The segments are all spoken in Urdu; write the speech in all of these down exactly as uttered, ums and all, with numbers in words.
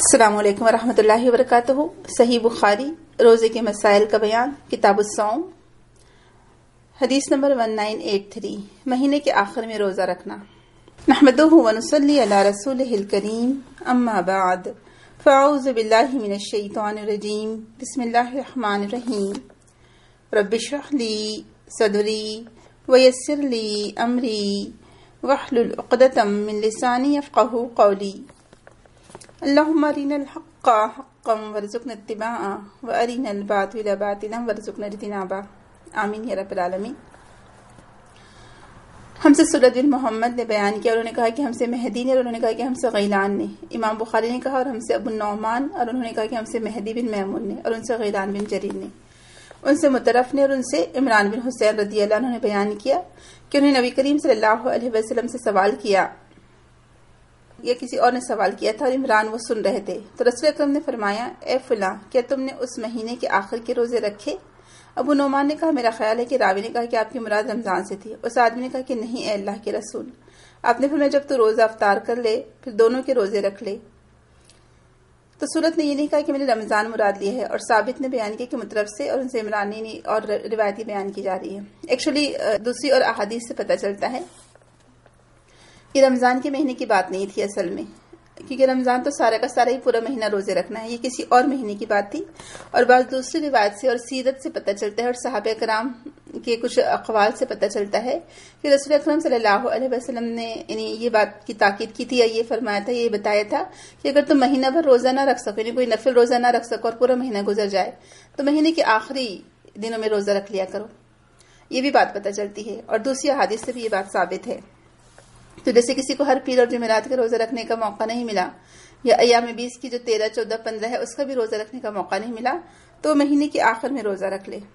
السلام علیکم ورحمۃ اللہ وبرکاتہ۔ صحیح بخاری روزے کے مسائل کا بیان، کتاب الصوم، حدیث نمبر انیس سو ترانوے، مہینے کے آخر میں روزہ رکھنا۔ نحمدہ ونصلی علی رسولہ الکریم، اما بعد، فاعوذ باللہ من الشیطان الرجیم، بسم اللہ الرحمن الرحیم۔ رب اشرح لی صدری ویسر لی امری واحلل عقدۃ من لسانی یفقہوا قولی۔ اللہم ارنا الحق حقا وارزقنا اتباعہ وارنا الباطل باطلا وارزقنا اجتنابہ، آمین یا رب العالمین۔ ہم سے سورۃ بن محمد نے بیان کیا، انہوں نے کہا کہ ہم سے مہدی نے، اور انہوں نے کہا کہ ہم سے غیلان نے۔ امام بخاری نے کہا اور ہم سے ابو النعمان، اور انہوں نے کہا کہ ہم سے مہدی بن میمون نے، اور ان سے غیلان بن جریر نے۔ ان سے مطرف نے اور ان سے عمران بن حسین رضی اللہ عنہ نے بیان کیا کہ انہوں نے نبی کریم صلی اللہ علیہ وسلم سے سوال کیا، یا کسی اور نے سوال کیا تھا اور عمران وہ سن رہے تھے، تو رسول اکرم نے فرمایا، اے فلاں، کیا تم نے اس مہینے کے آخر کے روزے رکھے؟ ابو نعمان نے کہا، میرا خیال ہے کہ راوی نے کہا کہ آپ کی مراد رمضان سے تھی۔ اس آدمی نے کہا کہ نہیں اے اللہ کے رسول۔ آپ نے فرمایا، جب تو روزہ افطار کر لے پھر دونوں کے روزے رکھ لے۔ تو سورت نے یہ نہیں کہا کہ میں نے رمضان مراد لیا ہے، اور ثابت نے بیان کیا کہ مطرف سے اور ان سے عمرانی اور روایتی بیان کی جا رہی ہے۔ ایکچولی دوسری اور احادیث سے پتہ چلتا ہے یہ رمضان کے مہینے کی بات نہیں تھی اصل میں، کیونکہ رمضان تو سارا کا سارا ہی پورا مہینہ روزے رکھنا ہے، یہ کسی اور مہینے کی بات تھی۔ اور بعض دوسری روایت سے اور سیرت سے پتہ چلتا ہے اور صحابہ کرام کے کچھ اقوال سے پتہ چلتا ہے کہ رسول اکرم صلی اللہ علیہ وسلم نے یعنی یہ بات کی تاکید کی تھی، یا یہ فرمایا تھا، یہ بتایا تھا کہ اگر تم مہینہ بھر روزہ نہ رکھ سکو، یعنی کوئی نفل روزہ نہ رکھ سکو اور پورا مہینہ گزر جائے، تو مہینے کے آخری دنوں میں روزہ رکھ لیا کرو۔ یہ بھی بات پتہ چلتی ہے، اور دوسری احادیث سے بھی یہ بات ثابت ہے۔ تو جیسے کسی کو ہر پیر اور جمعرات کا روزہ رکھنے کا موقع نہیں ملا، یا ایام بیس کی جو تیرہ چودہ پندرہ ہے اس کا بھی روزہ رکھنے کا موقع نہیں ملا، تو مہینے کے آخر میں روزہ رکھ لے،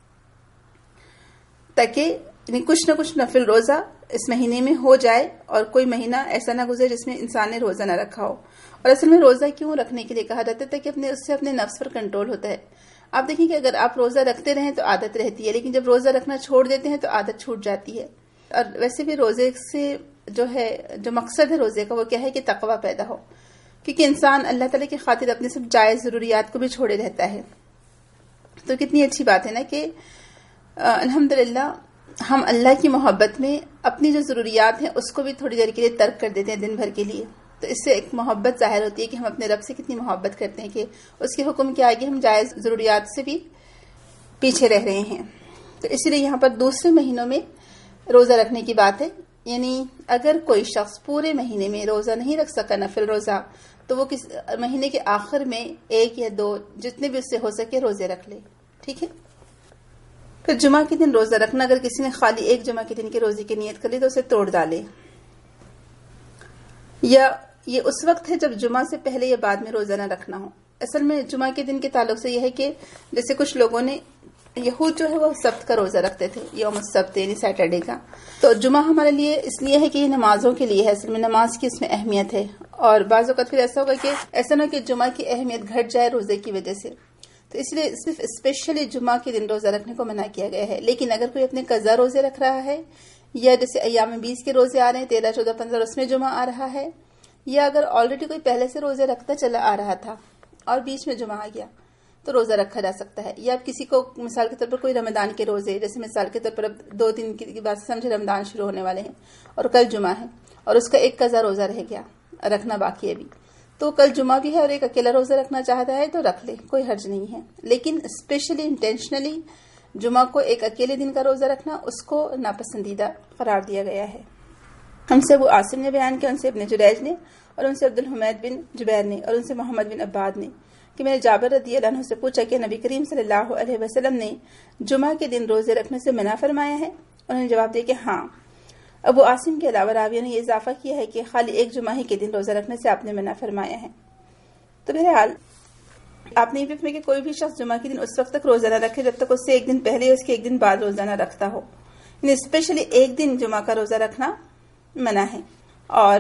تاکہ یعنی کچھ نہ کچھ نفل روزہ اس مہینے میں ہو جائے اور کوئی مہینہ ایسا نہ گزرے جس میں انسان نے روزہ نہ رکھا ہو۔ اور اصل میں روزہ کیوں رکھنے کے لیے کہا جاتا ہے کہ اپنے اس سے اپنے نفس پر کنٹرول ہوتا ہے۔ آپ دیکھیں کہ اگر آپ روزہ رکھتے رہیں تو عادت رہتی ہے، لیکن جب روزہ رکھنا چھوڑ دیتے ہیں تو عادت چھوٹ جاتی ہے۔ اور ویسے بھی روزے سے جو ہے جو مقصد ہے روزے کا وہ کیا ہے کہ تقوی پیدا ہو، کیونکہ انسان اللہ تعالیٰ کی خاطر اپنے سب جائز ضروریات کو بھی چھوڑے رہتا ہے۔ تو کتنی اچھی بات ہے نا کہ الحمدللہ ہم اللہ کی محبت میں اپنی جو ضروریات ہیں اس کو بھی تھوڑی دیر کے لیے ترک کر دیتے ہیں دن بھر کے لیے۔ تو اس سے ایک محبت ظاہر ہوتی ہے کہ ہم اپنے رب سے کتنی محبت کرتے ہیں کہ اس کے حکم کے آگے ہم جائز ضروریات سے بھی پیچھے رہ رہے ہیں۔ تو اسی لیے یہاں پر دوسرے مہینوں میں روزہ رکھنے کی بات ہے، یعنی اگر کوئی شخص پورے مہینے میں روزہ نہیں رکھ سکا نفل روزہ، تو وہ کس مہینے کے آخر میں ایک یا دو جتنے بھی اس سے ہو سکے روزے رکھ لے، ٹھیک ہے۔ پھر جمعہ کے دن روزہ رکھنا، اگر کسی نے خالی ایک جمعہ کے دن کے روزے کی نیت کر لی تو اسے توڑ ڈالے، یا یہ اس وقت ہے جب جمعہ سے پہلے یا بعد میں روزہ نہ رکھنا ہو۔ اصل میں جمعہ کے دن کے تعلق سے یہ ہے کہ جیسے کچھ لوگوں نے یہود جو ہے وہ سبت کا روزہ رکھتے تھے، یوم السبت یعنی سیٹرڈے کا، تو جمعہ ہمارے لیے اس لیے ہے کہ یہ نمازوں کے لیے ہے، اصل میں نماز کی اس میں اہمیت ہے۔ اور بعض اوقات پھر ایسا ہوگا کہ ایسا نہ کہ جمعہ کی اہمیت گھٹ جائے روزے کی وجہ سے، تو اس لیے صرف اسپیشلی جمعہ کے دن روزہ رکھنے کو منع کیا گیا ہے۔ لیکن اگر کوئی اپنے قضا روزے رکھ رہا ہے، یا جیسے ایام بیس کے روزے آ رہے ہیں، تیرہ چودہ پندرہ اس میں جمعہ آ رہا ہے، یا اگر آلریڈی کوئی پہلے سے روزے رکھتا چلا آ رہا تھا اور بیچ میں جمعہ آ گیا تو روزہ رکھا جا سکتا ہے۔ یا اب کسی کو مثال کے طور پر کوئی رمضان کے روزے، جیسے مثال کے طور پر اب دو دن کی بات سمجھے رمضان شروع ہونے والے ہیں اور کل جمعہ ہے اور اس کا ایک قضا روزہ رہ گیا، رکھنا باقی ہے ابھی، تو کل جمعہ بھی ہے اور ایک اکیلا روزہ رکھنا چاہتا ہے تو رکھ لے، کوئی حرج نہیں ہے۔ لیکن اسپیشلی انٹینشنلی جمعہ کو ایک اکیلے دن کا روزہ رکھنا اس کو ناپسندیدہ قرار دیا گیا ہے۔ ہم سے ابو عاصم نے بیان کیا، ان سے ابن جریج نے، اور ان سے عبد الحمید بن جبیر نے، اور ان سے محمد بن عباد نے کہ میں نے جابر رضی اللہ عنہ سے پوچھا کہ نبی کریم صلی اللہ علیہ وسلم نے جمعہ کے دن روزے رکھنے سے منع فرمایا ہے؟ انہوں نے جواب دیا کہ ہاں۔ ابو عاصم کے علاوہ راویوں نے یہ اضافہ کیا ہے کہ خالی ایک جمعہ ہی کے دن روزہ رکھنے سے آپ نے منع فرمایا ہے۔ تو بہرحال آپ نے یہ بھی فرمایا کہ کوئی بھی شخص جمعہ کے دن اس وقت تک روزہ نہ رکھے جب تک اس سے ایک دن پہلے یا اس کے ایک دن بعد روزہ نہ رکھتا ہو، یعنی اسپیشلی ایک دن جمعہ کا روزہ رکھنا منع ہے۔ اور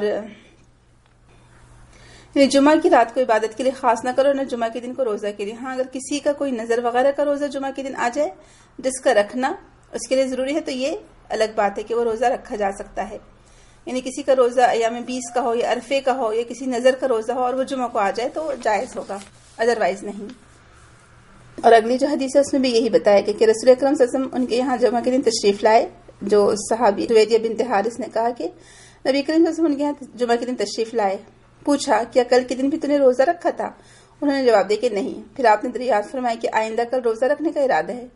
یعنی جمعہ کی رات کو عبادت کے لیے خاص نہ کرو، نہ جمعہ کے دن کو روزہ کے لیے۔ ہاں اگر کسی کا کوئی نظر وغیرہ کا روزہ جمعہ کے دن آ جائے جس کا رکھنا اس کے لیے ضروری ہے تو یہ الگ بات ہے کہ وہ روزہ رکھا جا سکتا ہے۔ یعنی کسی کا روزہ ایام بیس کا ہو یا عرفے کا ہو یا کسی نظر کا روزہ ہو اور وہ جمعہ کو آ جائے تو جائز ہوگا، ادروائز نہیں۔ اور اگلی جو حدیث ہے اس میں بھی یہی بتایا کہ رسول اکرم صلی اللہ علیہ وسلم ان کے یہاں جمعہ کے دن تشریف لائے، جو صحابی رویدیہ بنت حارث نے کہا کہ نبی کریم صلی اللہ علیہ وسلم ان کے یہاں جمعہ کے دن تشریف لائے، پوچھا کیا کل کے دن بھی تم نے روزہ رکھا تھا؟ انہوں نے جواب دیا کہ نہیں۔ پھر آپ نے دریافت فرمایا کہ آئندہ کل روزہ رکھنے کا ارادہ ہے؟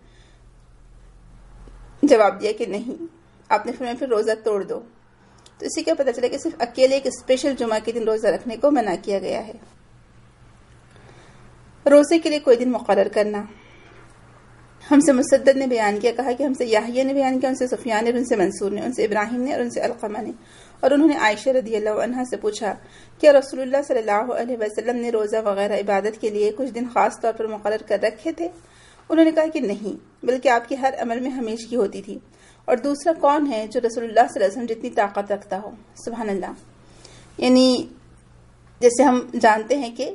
جواب دیا کہ نہیں۔ آپ نے فرمایا پھر روزہ توڑ دو۔ تو اسی کا پتہ چلا کہ صرف اکیلے ایک اسپیشل جمعہ کے دن روزہ رکھنے کو منع کیا گیا ہے۔ روزے کے لیے کوئی دن مقرر کرنا۔ ہم سے مسدد نے بیان کیا، کہا کہ ہم سے یحییٰ نے بیان کیا، ان سے سفیان نے، ان سے منصور نے، ان سے ابراہیم نے اور ان سے علقمہ نے، اور انہوں نے عائشہ رضی اللہ عنہا سے پوچھا کیا رسول اللہ صلی اللہ علیہ وسلم نے روزہ وغیرہ عبادت کے لیے کچھ دن خاص طور پر مقرر کر رکھے تھے؟ انہوں نے کہا کہ نہیں، بلکہ آپ کے ہر عمل میں ہمیشگی ہوتی تھی، اور دوسرا کون ہے جو رسول اللہ صلی اللہ علیہ وسلم جتنی طاقت رکھتا ہو؟ سبحان اللہ۔ یعنی جیسے ہم جانتے ہیں کہ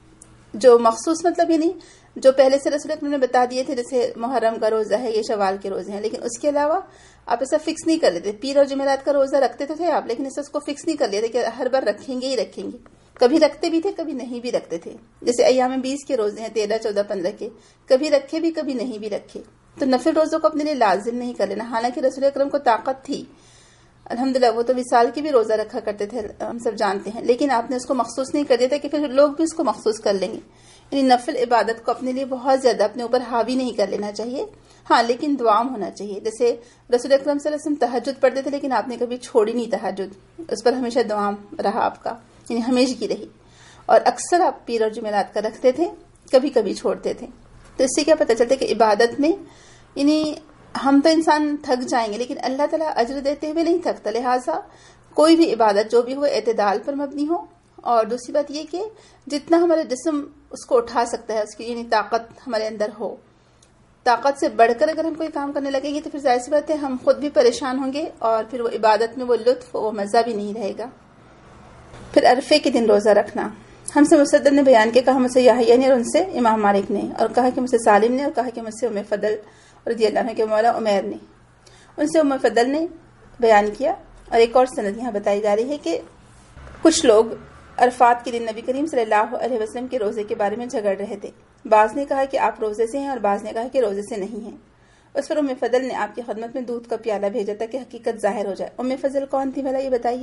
جو مخصوص مطلب یعنی جو پہلے سے رسول اکرم نے بتا دیے تھے، جیسے محرم کا روزہ ہے، یہ شوال کے روزے ہیں، لیکن اس کے علاوہ آپ ایسا فکس نہیں کر لیتے۔ پیر اور جمعرات کا روزہ رکھتے تو تھے آپ، لیکن ایسا اس کو فکس نہیں کر لیتے کہ ہر بار رکھیں گے ہی رکھیں گے، کبھی رکھتے بھی تھے کبھی نہیں بھی رکھتے تھے۔ جیسے ایام بیس کے روزے ہیں، تیرہ چودہ پندرہ کے، کبھی رکھے بھی کبھی نہیں بھی رکھے۔ تو نفل روزوں کو اپنے لیے لازم نہیں کر لینا، حالانکہ رسول اکرم کو طاقت تھی، الحمدللہ وہ تو وصال کی بھی روزہ رکھا کرتے تھے، ہم سب جانتے ہیں، لیکن آپ نے اس کو مخصوص نہیں کر دیا تھا کہ پھر لوگ بھی اس کو مخصوص کر لیں گے۔ یعنی نفل عبادت کو اپنے لیے بہت زیادہ اپنے اوپر حاوی نہیں کر لینا چاہیے، ہاں لیکن دوام ہونا چاہیے۔ جیسے رسول اکرم صلی اللہ علیہ وسلم تہجد پڑھتے تھے، لیکن آپ نے کبھی چھوڑی نہیں تہجد، اس پر ہمیشہ دوام رہا آپ کا، یعنی ہمیشہ کی رہی، اور اکثر آپ پیر اور جمعرات کا رکھتے تھے، کبھی کبھی چھوڑتے تھے۔ تو اس سے کیا پتہ چلتا ہے کہ عبادت میں یعنی ہم تو انسان تھک جائیں گے، لیکن اللہ تعالیٰ اجر دیتے ہوئے نہیں تھکتا، لہٰذا کوئی بھی عبادت جو بھی ہو اعتدال پر مبنی ہو، اور دوسری بات یہ کہ جتنا ہمارا جسم اس کو اٹھا سکتا ہے، اس کی یعنی طاقت ہمارے اندر ہو، طاقت سے بڑھ کر اگر ہم کوئی کام کرنے لگیں گے تو پھر ظاہر سی بات ہے ہم خود بھی پریشان ہوں گے، اور پھر وہ عبادت میں وہ لطف وہ مزہ بھی نہیں رہے گا۔ پھر عرفے کے دن روزہ رکھنا۔ ہم سے مسدد نے بیان کیا، کہا مجھ سے یحییٰ نے اور ان سے امام مالک نے، اور کہا کہ مجھ سے سالم نے، اور کہا کہ مجھ سے ام فضل رضی اللہ عنہ کے مولا عمیر نے، ان سے ام فضل نے بیان کیا۔ اور ایک اور سند یہاں بتائی جا رہی ہے کہ کچھ لوگ عرفات کے دن نبی کریم صلی اللہ علیہ وسلم کے روزے کے بارے میں جھگڑ رہے تھے، بعض نے کہا کہ آپ روزے سے ہیں اور بعض نے کہا کہ روزے سے نہیں ہیں۔ اس پر ام فضل نے آپ کی خدمت میں دودھ کا پیالہ بھیجا تھا کہ حقیقت ظاہر ہو جائے۔ ام فضل کون تھی بھلا یہ بتائیے؟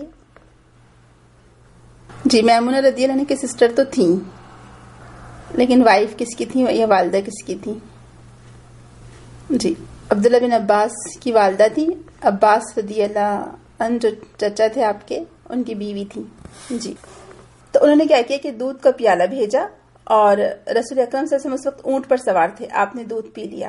جی میمونہ رضی اللہ عنہ کی سسٹر تو تھیں، لیکن وائف کس کی تھی یا والدہ کس کی تھی؟ جی عبداللہ بن عباس کی والدہ تھی، عباس رضی اللہ عنہ جو چچا تھے آپ کے، ان کی بیوی تھی۔ جی تو انہوں نے کیا کیا کہ دودھ کا پیالہ بھیجا، اور رسول اکرم صلی اللہ علیہ وسلم اس وقت اونٹ پر سوار تھے، آپ نے دودھ پی لیا۔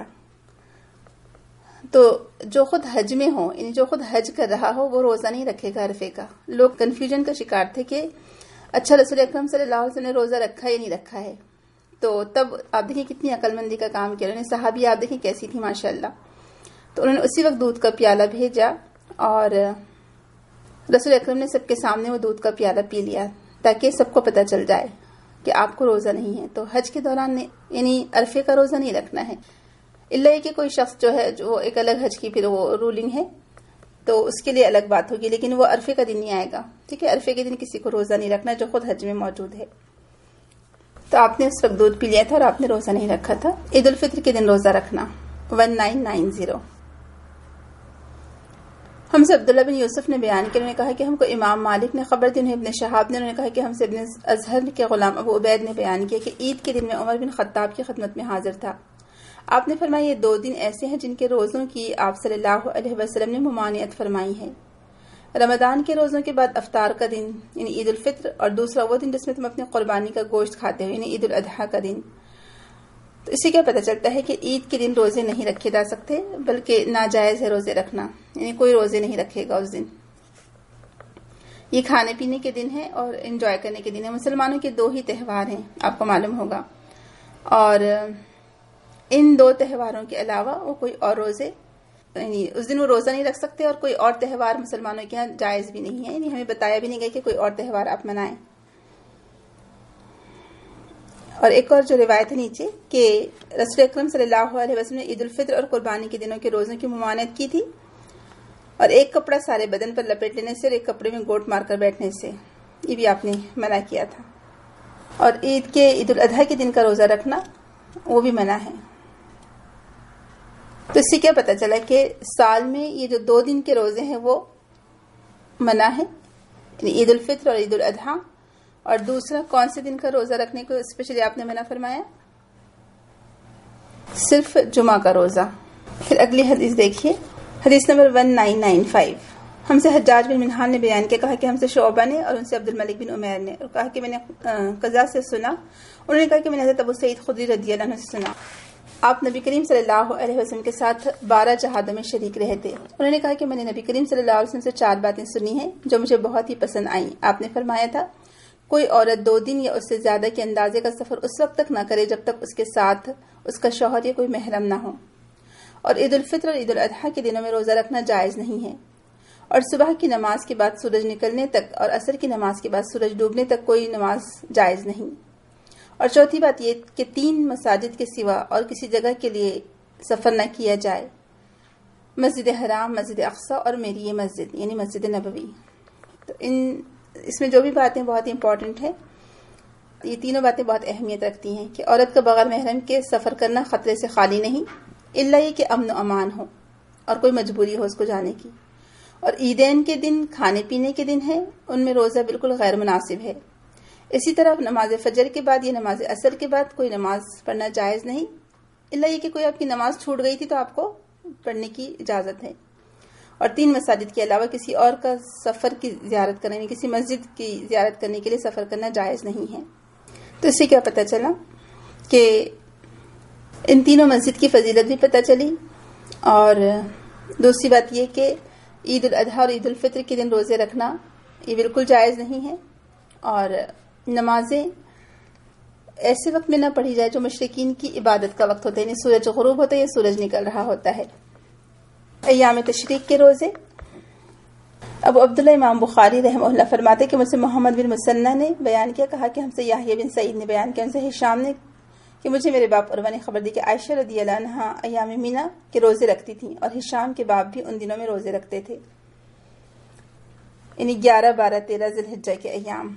تو جو خود حج میں ہو، یعنی جو خود حج کر رہا ہو، وہ روزہ نہیں رکھے گا عرفے کا۔ لوگ کنفیوژن کا شکار تھے کہ اچھا رسول اکرم صلی اللہ علیہ وسلم نے روزہ رکھا یا نہیں رکھا ہے، تو تب آپ دیکھیں کتنی عقل مندی کا کام کیا انہوں نے، صحابی آپ دیکھیں کیسی تھی ماشاءاللہ۔ تو انہوں نے اسی وقت دودھ کا پیالہ بھیجا، اور رسول اکرم نے سب کے سامنے وہ دودھ کا پیالہ پی لیا، تاکہ سب کو پتہ چل جائے کہ آپ کو روزہ نہیں ہے۔ تو حج کے دوران یعنی عرفے کا روزہ نہیں رکھنا ہے، الا یہ کہ کوئی شخص جو ہے جو ایک الگ حج کی پھر وہ رولنگ ہے تو اس کے لیے الگ بات ہوگی، لیکن وہ عرفے کا دن نہیں آئے گا، ٹھیک ہے؟ عرفے کے دن کسی کو روزہ نہیں رکھنا جو خود حج میں موجود ہے۔ تو آپ نے اس وقت دودھ پی لیا تھا اور آپ نے روزہ نہیں رکھا تھا۔ عید الفطر کے دن روزہ رکھنا۔ ون نائن نائن زیرو ہم سے عبداللہ بن یوسف نے بیان کیا، انہوں نے کہا کہ ہم کو امام مالک نے خبر دی، انہیں ابن شہاب نے، انہوں نے کہا کہ ہم سے ابن ازہر کے غلام ابو عبید نے بیان کیا کہ عید کے دن میں عمر بن خطاب کی خدمت میں حاضر تھا۔ آپ نے فرمایا یہ دو دن ایسے ہیں جن کے روزوں کی آپ صلی اللہ علیہ وسلم نے ممانعت فرمائی ہے، رمضان کے روزوں کے بعد افطار کا دن یعنی عید الفطر، اور دوسرا وہ دن جس میں تم اپنے قربانی کا گوشت کھاتے ہو یعنی عید الاضحیٰ کا دن۔ تو اس سے کیا پتہ چلتا ہے کہ عید کے دن روزے نہیں رکھے جا سکتے، بلکہ ناجائز ہے روزے رکھنا، یعنی کوئی روزے نہیں رکھے گا اس دن۔ یہ کھانے پینے کے دن ہے اور انجوائے کرنے کے دن ہے۔ مسلمانوں کے دو ہی تہوار ہیں، آپ کو معلوم ہوگا، اور ان دو تہواروں کے علاوہ وہ کوئی اور روزے یعنی اس دن وہ روزہ نہیں رکھ سکتے، اور کوئی اور تہوار مسلمانوں کے یہاں جائز بھی نہیں ہے، یعنی ہمیں بتایا بھی نہیں گیا کہ کوئی اور تہوار آپ منائیں۔ اور ایک اور جو روایت ہے نیچے کہ رسول اکرم صلی اللہ علیہ وسلم نے عید الفطر اور قربانی کے دنوں کے روزوں کی ممانعت کی تھی، اور ایک کپڑا سارے بدن پر لپیٹ لینے سے اور ایک کپڑے میں گوٹ مار کر بیٹھنے سے، یہ بھی آپ نے منع کیا تھا. اور عید کے عید الاضحیٰ کے دن کا روزہ رکھنا وہ بھی منع ہے. تو اس سے کیا پتہ چلا کہ سال میں یہ جو دو دن کے روزے ہیں وہ منع ہے، یعنی عید الفطر اور عید الاضحیٰ. اور دوسرا کون سے دن کا روزہ رکھنے کو اسپیشلی آپ نے منع فرمایا؟ صرف جمعہ کا روزہ. پھر اگلی حدیث دیکھیے، حدیث نمبر ون نائن نائن فائیو. ہم سے حجاج بن منہال نے بیان کیا، کہا کہ ہم سے شعبہ نے اور ان سے عبد الملک بن عمیر نے، اور کہا کہ میں نے قضا سے سنا، انہوں نے کہا کہ میں نے حضرت ابو سعید خدری رضی اللہ عنہ سے سنا، آپ نبی کریم صلی اللہ علیہ وسلم کے ساتھ بارہ جہادوں میں شریک رہے تھے. انہوں نے کہا کہ میں نے نبی کریم صلی اللہ علیہ وسلم سے چار باتیں سنی ہیں جو مجھے بہت ہی پسند آئیں. آپ نے فرمایا تھا، کوئی عورت دو دن یا اس سے زیادہ کے اندازے کا سفر اس وقت تک نہ کرے جب تک اس کے ساتھ اس کا شوہر یا کوئی محرم نہ ہو. اور عید الفطر اور عید الاضحیٰ کے دنوں میں روزہ رکھنا جائز نہیں ہے. اور صبح کی نماز کے بعد سورج نکلنے تک اور عصر کی نماز کے بعد سورج ڈوبنے تک کوئی نماز جائز نہیں. اور چوتھی بات یہ کہ تین مساجد کے سوا اور کسی جگہ کے لیے سفر نہ کیا جائے، مسجد حرام، مسجد اقصی اور میری یہ مسجد یعنی مسجد نبوی. تو ان اس میں جو بھی باتیں بہت امپورٹنٹ ہیں، یہ تینوں باتیں بہت اہمیت رکھتی ہیں کہ عورت کا بغیر محرم کے سفر کرنا خطرے سے خالی نہیں، الا یہ کہ امن و امان ہو اور کوئی مجبوری ہو اس کو جانے کی. اور عیدین کے دن کھانے پینے کے دن ہیں، ان میں روزہ بالکل غیر مناسب ہے. اسی طرح نماز فجر کے بعد یا نماز عصر کے بعد کوئی نماز پڑھنا جائز نہیں، الا یہ کہ کوئی آپ کی نماز چھوٹ گئی تھی تو آپ کو پڑھنے کی اجازت ہے. اور تین مساجد کے علاوہ کسی اور کا سفر کی زیارت کرنے، کسی مسجد کی زیارت کرنے کے لیے سفر کرنا جائز نہیں ہے. تو اس سے کیا پتہ چلا کہ ان تینوں مسجد کی فضیلت بھی پتہ چلی. اور دوسری بات یہ کہ عید الاضحیٰ اور عید الفطر کے دن روزے رکھنا یہ بالکل جائز نہیں ہے. اور نمازیں ایسے وقت میں نہ پڑھی جائے جو مشرکین کی عبادت کا وقت ہوتا ہے، یعنی سورج غروب ہوتا ہے یا سورج نکل رہا ہوتا ہے. ایام تشریق کے روزے. ابو عبداللہ امام بخاری رحمہ اللہ فرماتے کہ مجھ سے محمد بن مسنہ نے بیان کیا، کہا کہ ہم سے یحییٰ بن سعید نے بیان کیا، ان سے ہشام نے کہ مجھے میرے باپ عروہ نے خبر دی کہ عائشہ رضی اللہ عنہا ایام مینا کے روزے رکھتی تھیں، اور ہشام کے باپ بھی ان دنوں میں روزے رکھتے تھے، یعنی گیارہ بارہ تیرہ ذی الحجہ کے ایام.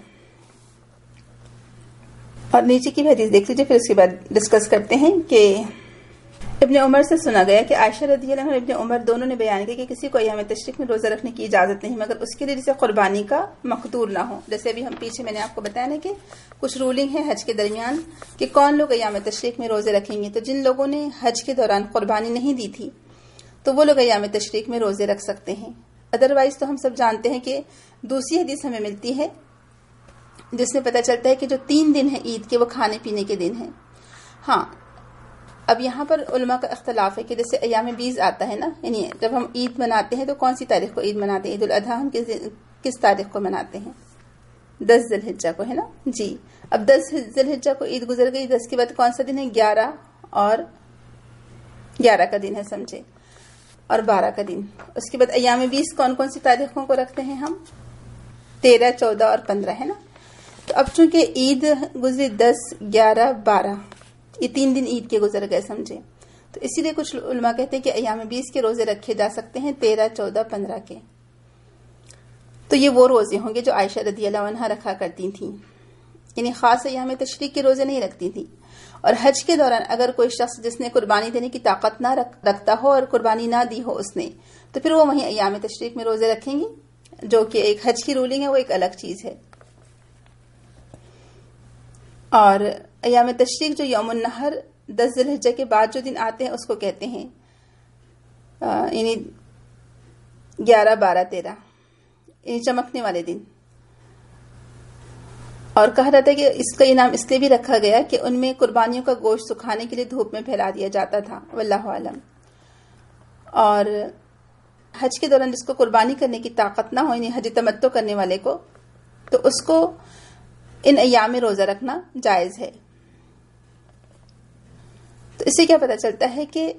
اور نیچے کی بھی حدیث دیکھ لیجیے، پھر اس کے بعد ڈسکس کرتے ہیں کہ ابن عمر سے سنا گیا کہ عائشہ رضی اللہ عنہ اور ابن عمر دونوں نے بیان کیا کہ کسی کو ایام تشریق میں روزہ رکھنے کی اجازت نہیں مگر اس کے لیے جسے قربانی کا مقدور نہ ہو. جیسے ابھی ہم پیچھے میں نے آپ کو بتایا نا کہ کچھ رولنگ ہے حج کے درمیان کہ کون لوگ ایام تشریق میں روزے رکھیں گے. تو جن لوگوں نے حج کے دوران قربانی نہیں دی تھی تو وہ لوگ ایام تشریق میں روزے رکھ سکتے ہیں. ادروائز تو ہم سب جانتے ہیں کہ دوسری حدیث ہمیں ملتی ہے جس میں پتہ چلتا ہے کہ جو تین دن ہیں عید کے وہ کھانے پینے کے دن ہیں. ہاں اب یہاں پر علماء کا اختلاف ہے کہ جیسے ایام بیز آتا ہے نا، یعنی جب ہم عید مناتے ہیں تو کون سی تاریخ کو عید مناتے ہیں؟ عید الاضحیٰ ہم کس تاریخ کو مناتے ہیں؟ دس ذی الحجہ کو، ہے نا جی. اب دس ذی الحجہ کو عید گزر گئی، دس کے بعد کون سا دن ہے؟ گیارہ اور گیارہ کا دن ہے سمجھے، اور بارہ کا دن. اس کے بعد ایام بیس کون کون سی تاریخوں کو رکھتے ہیں ہم؟ تیرہ، چودہ اور پندرہ، ہے نا. تو اب چونکہ عید گزری دس، گیارہ، بارہ، یہ تین دن عید کے گزر گئے سمجھے، تو اسی لیے کچھ علماء کہتے ہیں کہ ایام بیس کے روزے رکھے جا سکتے ہیں، تیرہ، چودہ، پندرہ کے. تو یہ وہ روزے ہوں گے جو عائشہ رضی اللہ عنہا رکھا کرتی تھیں، یعنی خاص ایام تشریق کے روزے نہیں رکھتی تھیں. اور حج کے دوران اگر کوئی شخص جس نے قربانی دینے کی طاقت نہ رکھتا ہو اور قربانی نہ دی ہو اس نے، تو پھر وہ وہیں ایام تشریق میں روزے رکھیں گی، جو کہ ایک حج کی رولنگ ہے، وہ ایک الگ چیز ہے. اور ایام تشریق جو یوم النحر دس ذی الحجہ کے بعد جو دن آتے ہیں اس کو کہتے ہیں یعنی گیارہ، بارہ، تیرہ، یعنی چمکنے والے دن. اور کہا جاتا ہے کہ اس کا انعام اس لیے بھی رکھا گیا کہ ان میں قربانیوں کا گوشت سکھانے کے لیے دھوپ میں پھیلا دیا جاتا تھا، واللہ عالم. اور حج کے دوران جس کو قربانی کرنے کی طاقت نہ ہو، یعنی حج تمتع کرنے والے کو، تو اس کو ان ایام میں روزہ رکھنا جائز ہے. تو اس سے کیا پتہ چلتا ہے کہ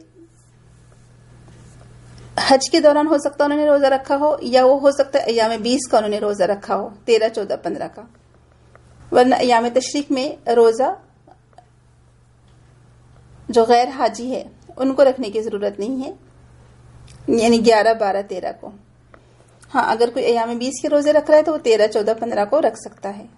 حج کے دوران ہو سکتا ہے انہوں نے روزہ رکھا ہو، یا وہ ہو سکتا ہے ایام بیس کا انہوں نے روزہ رکھا ہو، تیرہ، چودہ، پندرہ کا. ورنہ ایام تشریق میں روزہ جو غیر حاجی ہے ان کو رکھنے کی ضرورت نہیں ہے، یعنی گیارہ، بارہ، تیرہ کو. ہاں اگر کوئی ایام بیس کے روزے رکھ رہا ہے تو وہ تیرہ چودہ پندرہ کو رکھ سکتا ہے۔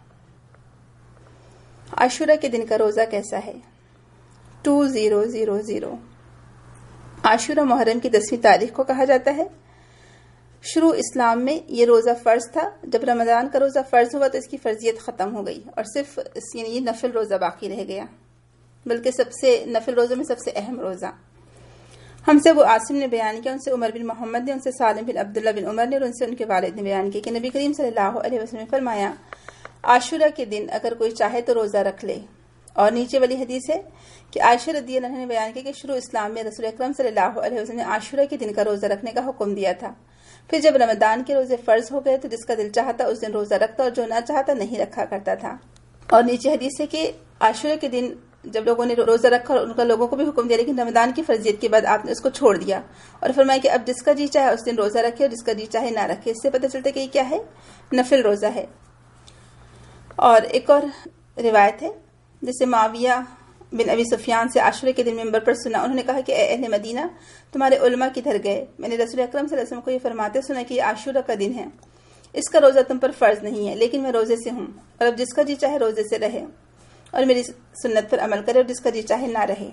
عاشورہ کے دن کا روزہ کیسا ہے؟ ٹو زیرو زیرو زیرو عاشورہ محرم کی دسویں تاریخ کو کہا جاتا ہے۔ شروع اسلام میں یہ روزہ فرض تھا، جب رمضان کا روزہ فرض ہوا تو اس کی فرضیت ختم ہو گئی اور صرف یعنی یہ نفل روزہ باقی رہ گیا، بلکہ سب سے نفل روزوں میں سب سے اہم روزہ۔ ہم سے ابو عاصم نے بیان کیا، ان سے عمر بن محمد نے، ان سے سالم بن عبداللہ بن عمر نے اور ان سے ان کے والد نے بیان کیا کہ نبی کریم صلی اللہ علیہ وسلم نے فرمایا عاشورہ کے دن اگر کوئی چاہے تو روزہ رکھ لے۔ اور نیچے والی حدیث ہے کہ عائشہ رضی اللہ عنہا نے بیان کیا کہ شروع اسلام میں رسول اکرم صلی اللہ علیہ وسلم نے عاشورہ کے دن کا روزہ رکھنے کا حکم دیا تھا، پھر جب رمضان کے روزے فرض ہو گئے تو جس کا دل چاہتا اس دن روزہ رکھتا اور جو نہ چاہتا نہیں رکھا کرتا تھا۔ اور نیچے حدیث ہے کہ عاشورہ کے دن جب لوگوں نے روزہ رکھا اور ان کا لوگوں کو بھی حکم دیا، لیکن رمضان کی فرضیت کے بعد آپ نے اس کو چھوڑ دیا اور فرمایا کہ اب جس کا جی چاہے اس دن روزہ رکھے اور جس کا جی چاہے نہ رکھے۔ اس سے پتہ چلتا ہے کہ یہ کیا ہے، نفل روزہ ہے۔ اور ایک اور روایت ہے جسے معاویہ بن ابی سفیان سے عاشورہ کے دن منبر پر سنا، انہوں نے کہا کہ اے اہل مدینہ تمہارے علماء کدھر گئے؟ میں نے رسول اکرم صلی اللہ علیہ وسلم کو یہ فرماتے سنا کہ یہ عاشورہ کا دن ہے، اس کا روزہ تم پر فرض نہیں ہے، لیکن میں روزے سے ہوں، اور اب جس کا جی چاہے روزے سے رہے اور میری سنت پر عمل کرے اور جس کا جی چاہے نہ رہے۔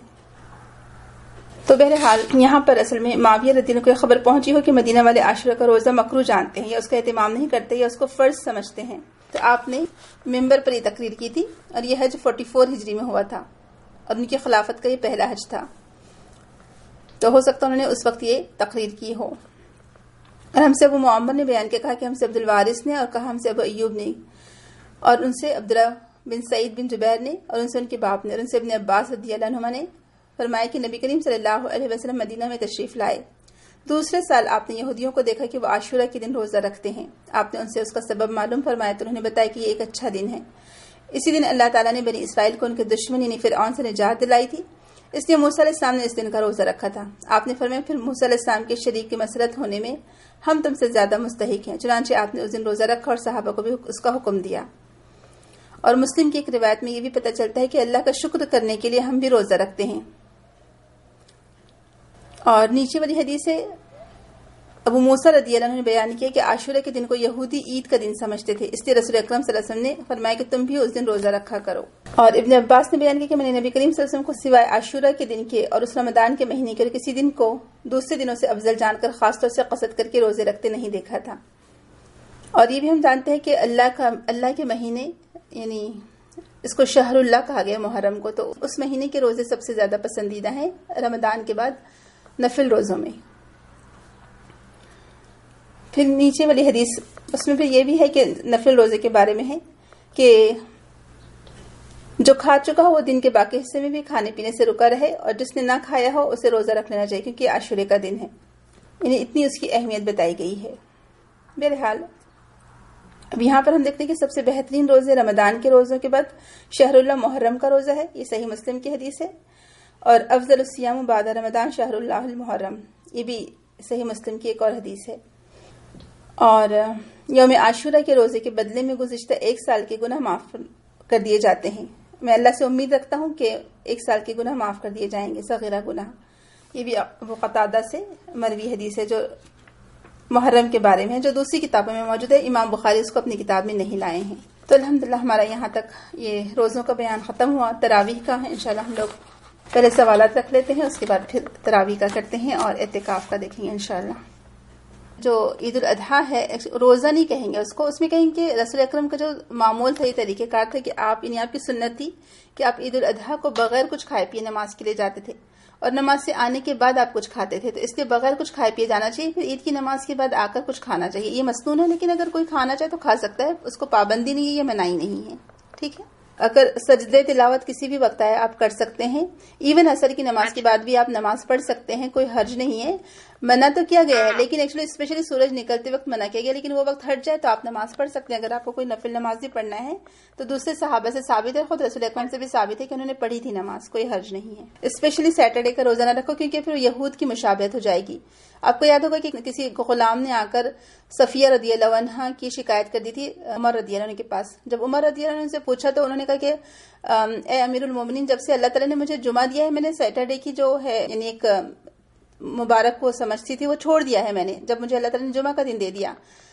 تو بہرحال یہاں پر اصل میں معاویہ رضی اللہ عنہ کو یہ خبر پہنچی ہو کہ مدینہ والے عاشورہ کا روزہ مکروہ جانتے ہیں یا اس کا اہتمام نہیں کرتے یا اس کو فرض سمجھتے ہیں، تو آپ نے منبر پر یہ تقریر کی تھی، اور یہ حج فورٹی فور ہجری میں ہوا تھا اور ان کی خلافت کا یہ پہلا حج تھا، تو ہو سکتا انہوں نے اس وقت یہ تقریر کی ہو۔ اور ہم سے ابو معمر نے بیان کیا، کہا کہ ہم سے عبد الوارث نے، اور کہا ہم سے ابو ایوب نے، اور ان سے عبداللہ بن سعید بن جبیر نے، اور ان سے ان کے باپ نے، اور ان سے ابن عباس رضی اللہ عنہما نے فرمایا کہ نبی کریم صلی اللہ علیہ وسلم مدینہ میں تشریف لائے، دوسرے سال آپ نے یہودیوں کو دیکھا کہ وہ عاشورہ کے دن روزہ رکھتے ہیں، آپ نے ان سے اس کا سبب معلوم فرمایا تو انہوں نے بتایا کہ یہ ایک اچھا دن ہے، اسی دن اللہ تعالیٰ نے بنی اسرائیل کو ان کے دشمن یعنی فرعون سے نجات دلائی تھی، اس لیے موسیٰ علیہ السلام نے اس دن کا روزہ رکھا تھا۔ آپ نے فرمایا پھر موسیٰ علیہ السلام کے شریک کی مسرت ہونے میں ہم تم سے زیادہ مستحق ہیں، چنانچہ آپ نے اس دن روزہ رکھا اور صحابہ کو بھی اس کا حکم دیا۔ اور مسلم کی ایک روایت میں یہ بھی پتہ چلتا ہے کہ اللہ کا شکر کرنے کے لیے ہم بھی روزہ رکھتے ہیں۔ اور نیچے والی حدیث ہے ابو موسیٰ رضی اللہ عنہ نے بیان کیا کہ عاشورہ کے دن کو یہودی عید کا دن سمجھتے تھے، اس لیے رسول اکرم صلی اللہ علیہ وسلم نے فرمایا کہ تم بھی اس دن روزہ رکھا کرو۔ اور ابن عباس نے بیان کیا کہ میں نے نبی کریم صلی اللہ علیہ وسلم کو سوائے عاشورہ کے دن کے اور اس رمضان کے مہینے کے اور کسی دن کو دوسرے دنوں سے افضل جان کر خاص طور سے قصد کر کے روزے رکھتے نہیں دیکھا تھا۔ اور یہ بھی ہم جانتے ہیں کہ اللہ کا اللہ کے مہینے یعنی اس کو شہر اللہ کہا گیا محرم کو، تو اس مہینے کے روزے سب سے زیادہ پسندیدہ ہیں رمضان کے بعد نفل روزوں میں۔ پھر نیچے والی حدیث اس میں پھر یہ بھی ہے کہ نفل روزے کے بارے میں ہے کہ جو کھا چکا ہو وہ دن کے باقی حصے میں بھی کھانے پینے سے رکا رہے، اور جس نے نہ کھایا ہو اسے روزہ رکھ لینا چاہیے کیونکہ عاشورے کا دن ہے، یعنی اتنی اس کی اہمیت بتائی گئی ہے۔ بہرحال اب یہاں پر ہم دیکھتے ہیں کہ سب سے بہترین روزے رمضان کے روزوں کے بعد شہر اللہ محرم کا روزہ ہے، یہ صحیح مسلم کی حدیث ہے، اور افضل الصیام بعد رمضان شہر اللہ المحرم، یہ بھی صحیح مسلم کی ایک اور حدیث ہے۔ اور یوم عاشورہ کے روزے کے بدلے میں گزشتہ ایک سال کے گناہ معاف کر دیے جاتے ہیں، میں اللہ سے امید رکھتا ہوں کہ ایک سال کے گناہ معاف کر دیے جائیں گے، صغیرہ گناہ۔ یہ بھی ابو قتادہ سے مروی حدیث ہے جو محرم کے بارے میں ہے، جو دوسری کتابوں میں موجود ہے، امام بخاری اس کو اپنی کتاب میں نہیں لائے ہیں۔ تو الحمدللہ ہمارا یہاں تک یہ روزوں کا بیان ختم ہوا، تراویح کا ہے، انشاءاللہ ہم لوگ پہلے سوالات رکھ لیتے ہیں، اس کے بعد پھر تراویح کا کرتے ہیں اور اعتکاف کا دیکھیں گے انشاءاللہ۔ جو عید الاضحیٰ ہے روزہ نہیں کہیں گے اس کو، اس میں کہیں کہ رسول اکرم کا جو معمول تھا، یہ طریقہ کار تھا کہ آپ یعنی آپ کی سنت تھی کہ آپ عید الاضحیٰ کو بغیر کچھ کھائے پیے نماز کے لیے جاتے تھے، اور نماز سے آنے کے بعد آپ کچھ کھاتے تھے، تو اس لیے بغیر کچھ کھائے پیے جانا چاہیے، پھر عید کی نماز کے بعد آ کر کچھ کھانا چاہیے۔ یہ مسنون ہے، لیکن اگر کوئی کھانا چاہے تو کھا سکتا ہے، اس کو پابندی نہیں ہے، یہ منائی نہیں ہے، ٹھیک ہے۔ اگر سجدے تلاوت کسی بھی وقت آئے آپ کر سکتے ہیں، ایون عصر کی نماز کے بعد بھی آپ نماز پڑھ سکتے ہیں، کوئی حرج نہیں ہے۔ منع تو کیا گیا ہے، لیکن ایکچولی اسپیشلی سورج نکلتے وقت منع کیا گیا، لیکن وہ وقت ہٹ جائے تو آپ نماز پڑھ سکتے ہیں۔ اگر آپ کو کوئی نفل نماز بھی پڑھنا ہے تو دوسرے صحابہ سے ثابت ہے، خود رسول اکرم سے بھی ثابت ہے کہ انہوں نے پڑھی تھی نماز، کوئی حرج نہیں ہے۔ اسپیشلی سیٹرڈے کا روزہ نہ رکھو کیونکہ پھر یہود کی مشابہت ہو جائے گی۔ آپ کو یاد ہوگا کہ کسی غلام نے آ کر صفیہ رضی اللہ عنہا کی شکایت کر دی تھی عمر رضی اللہ عنہ کے پاس۔ جب عمر رضی اللہ عنہ سے پوچھا تو انہوں نے کہا کہ اے امیر المومنین، جب سے اللہ تعالیٰ نے مجھے جمعہ دیا ہے، میں نے سیٹرڈے کی جو ہے یعنی ایک مبارک کو سمجھتی تھی وہ چھوڑ دیا ہے میں نے، جب مجھے اللہ تعالیٰ نے جمعہ کا دن دے دیا۔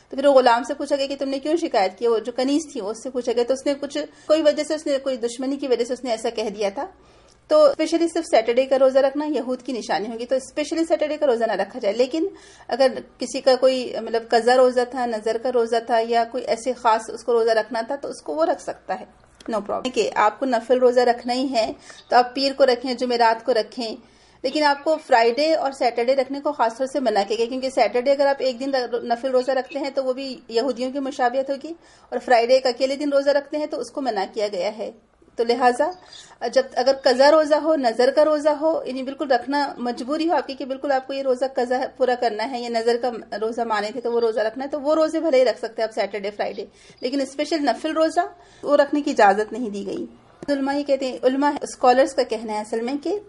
تو پھر وہ غلام سے پوچھا گیا کہ تم نے کیوں شکایت کی. وہ جو کنیز تھی اس سے پوچھا گیا تو اس نے کچھ کوئی وجہ سے اس نے کوئی دشمنی کی وجہ سے اس نے ایسا کہہ دیا تھا. تو اسپیشلی صرف سیٹرڈے کا روزہ رکھنا یہود کی نشانی ہوگی, تو اسپیشلی سیٹرڈے کا روزہ نہ رکھا جائے. لیکن اگر کسی کا کوئی مطلب قضا روزہ تھا, نظر کا روزہ تھا, یا کوئی ایسے خاص اس کو روزہ رکھنا تھا تو اس کو وہ رکھ سکتا ہے, نو پرابلم. کہ آپ کو نفل روزہ رکھنا ہی ہے تو آپ پیر کو رکھیں, جمعرات کو رکھیں, لیکن آپ کو فرائیڈے اور سیٹرڈے رکھنے کو خاص طور سے منع کیا گیا, کیونکہ سیٹرڈے اگر آپ ایک دن نفل روزہ رکھتے ہیں تو وہ بھی یہودیوں کی مشابہت ہوگی, اور فرائیڈے ایک اکیلے دن روزہ رکھتے ہیں تو اس کو منع کیا گیا ہے. تو لہٰذا جب اگر قضا روزہ ہو, نظر کا روزہ ہو, یعنی بالکل رکھنا مجبوری ہو آپ کی کہ بالکل آپ کو یہ روزہ قضا پورا کرنا ہے, یا نظر کا روزہ مانے تھے تو وہ روزہ رکھنا ہے, تو وہ روزے بھلے ہی رکھ سکتے ہیں آپ سیٹرڈے فرائیڈے, لیکن اسپیشل نفل روزہ وہ رکھنے کی اجازت نہیں دی گئی. علماء یہ کہتے ہیں, علماء اسکالرس کا کہنا ہے اصل میں کہ